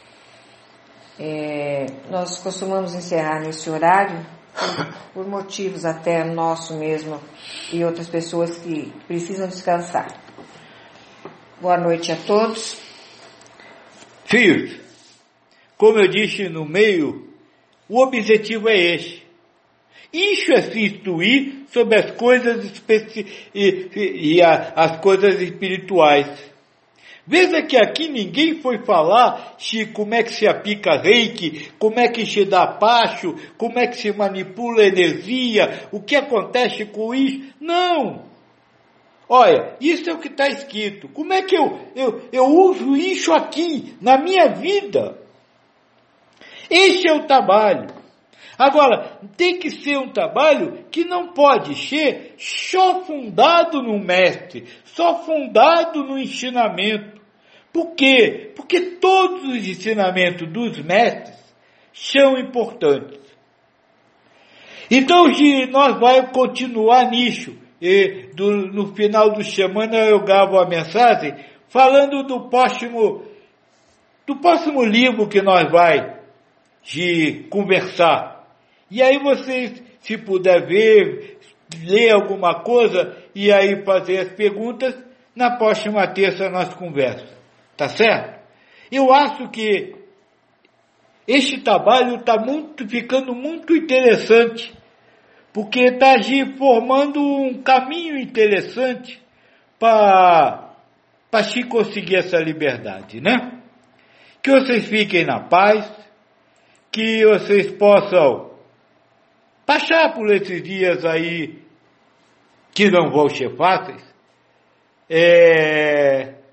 É, nós costumamos encerrar nesse horário, por, por motivos até nosso mesmo e outras pessoas que precisam descansar. Boa noite a todos. Filhos, como eu disse no meio, o objetivo é este. Isso é se instruir sobre as coisas especi- e, e, e a, as coisas espirituais. Veja que aqui ninguém foi falar se, como é que se aplica reiki, como é que se dá pacho, como é que se manipula a energia, o que acontece com isso. Não! Olha, isso é o que está escrito. Como é que eu, eu, eu uso isso aqui, na minha vida? Esse é o trabalho. Agora, tem que ser um trabalho que não pode ser só fundado no mestre, só fundado no ensinamento. Por quê? Porque todos os ensinamentos dos mestres são importantes. Então, se nós vamos continuar nisso, e do, no final do semana eu gravo a mensagem falando do próximo, do próximo livro que nós vai de conversar. E aí vocês, se puder ver, ler alguma coisa e aí fazer as perguntas, na próxima terça nós conversamos. Tá certo? Eu acho que este trabalho está muito, ficando muito interessante, porque está formando um caminho interessante para para se conseguir essa liberdade, né? Que vocês fiquem na paz, que vocês possam passar por esses dias aí que não vão ser fáceis, é,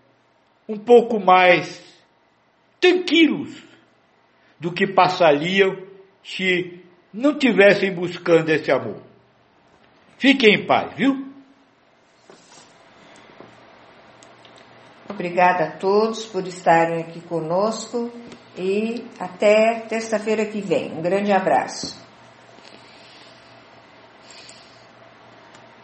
um pouco mais tranquilos do que passariam se não tivessem buscando esse amor. Fiquem em paz, viu? Obrigada a todos por estarem aqui conosco e até terça-feira que vem. Um grande abraço.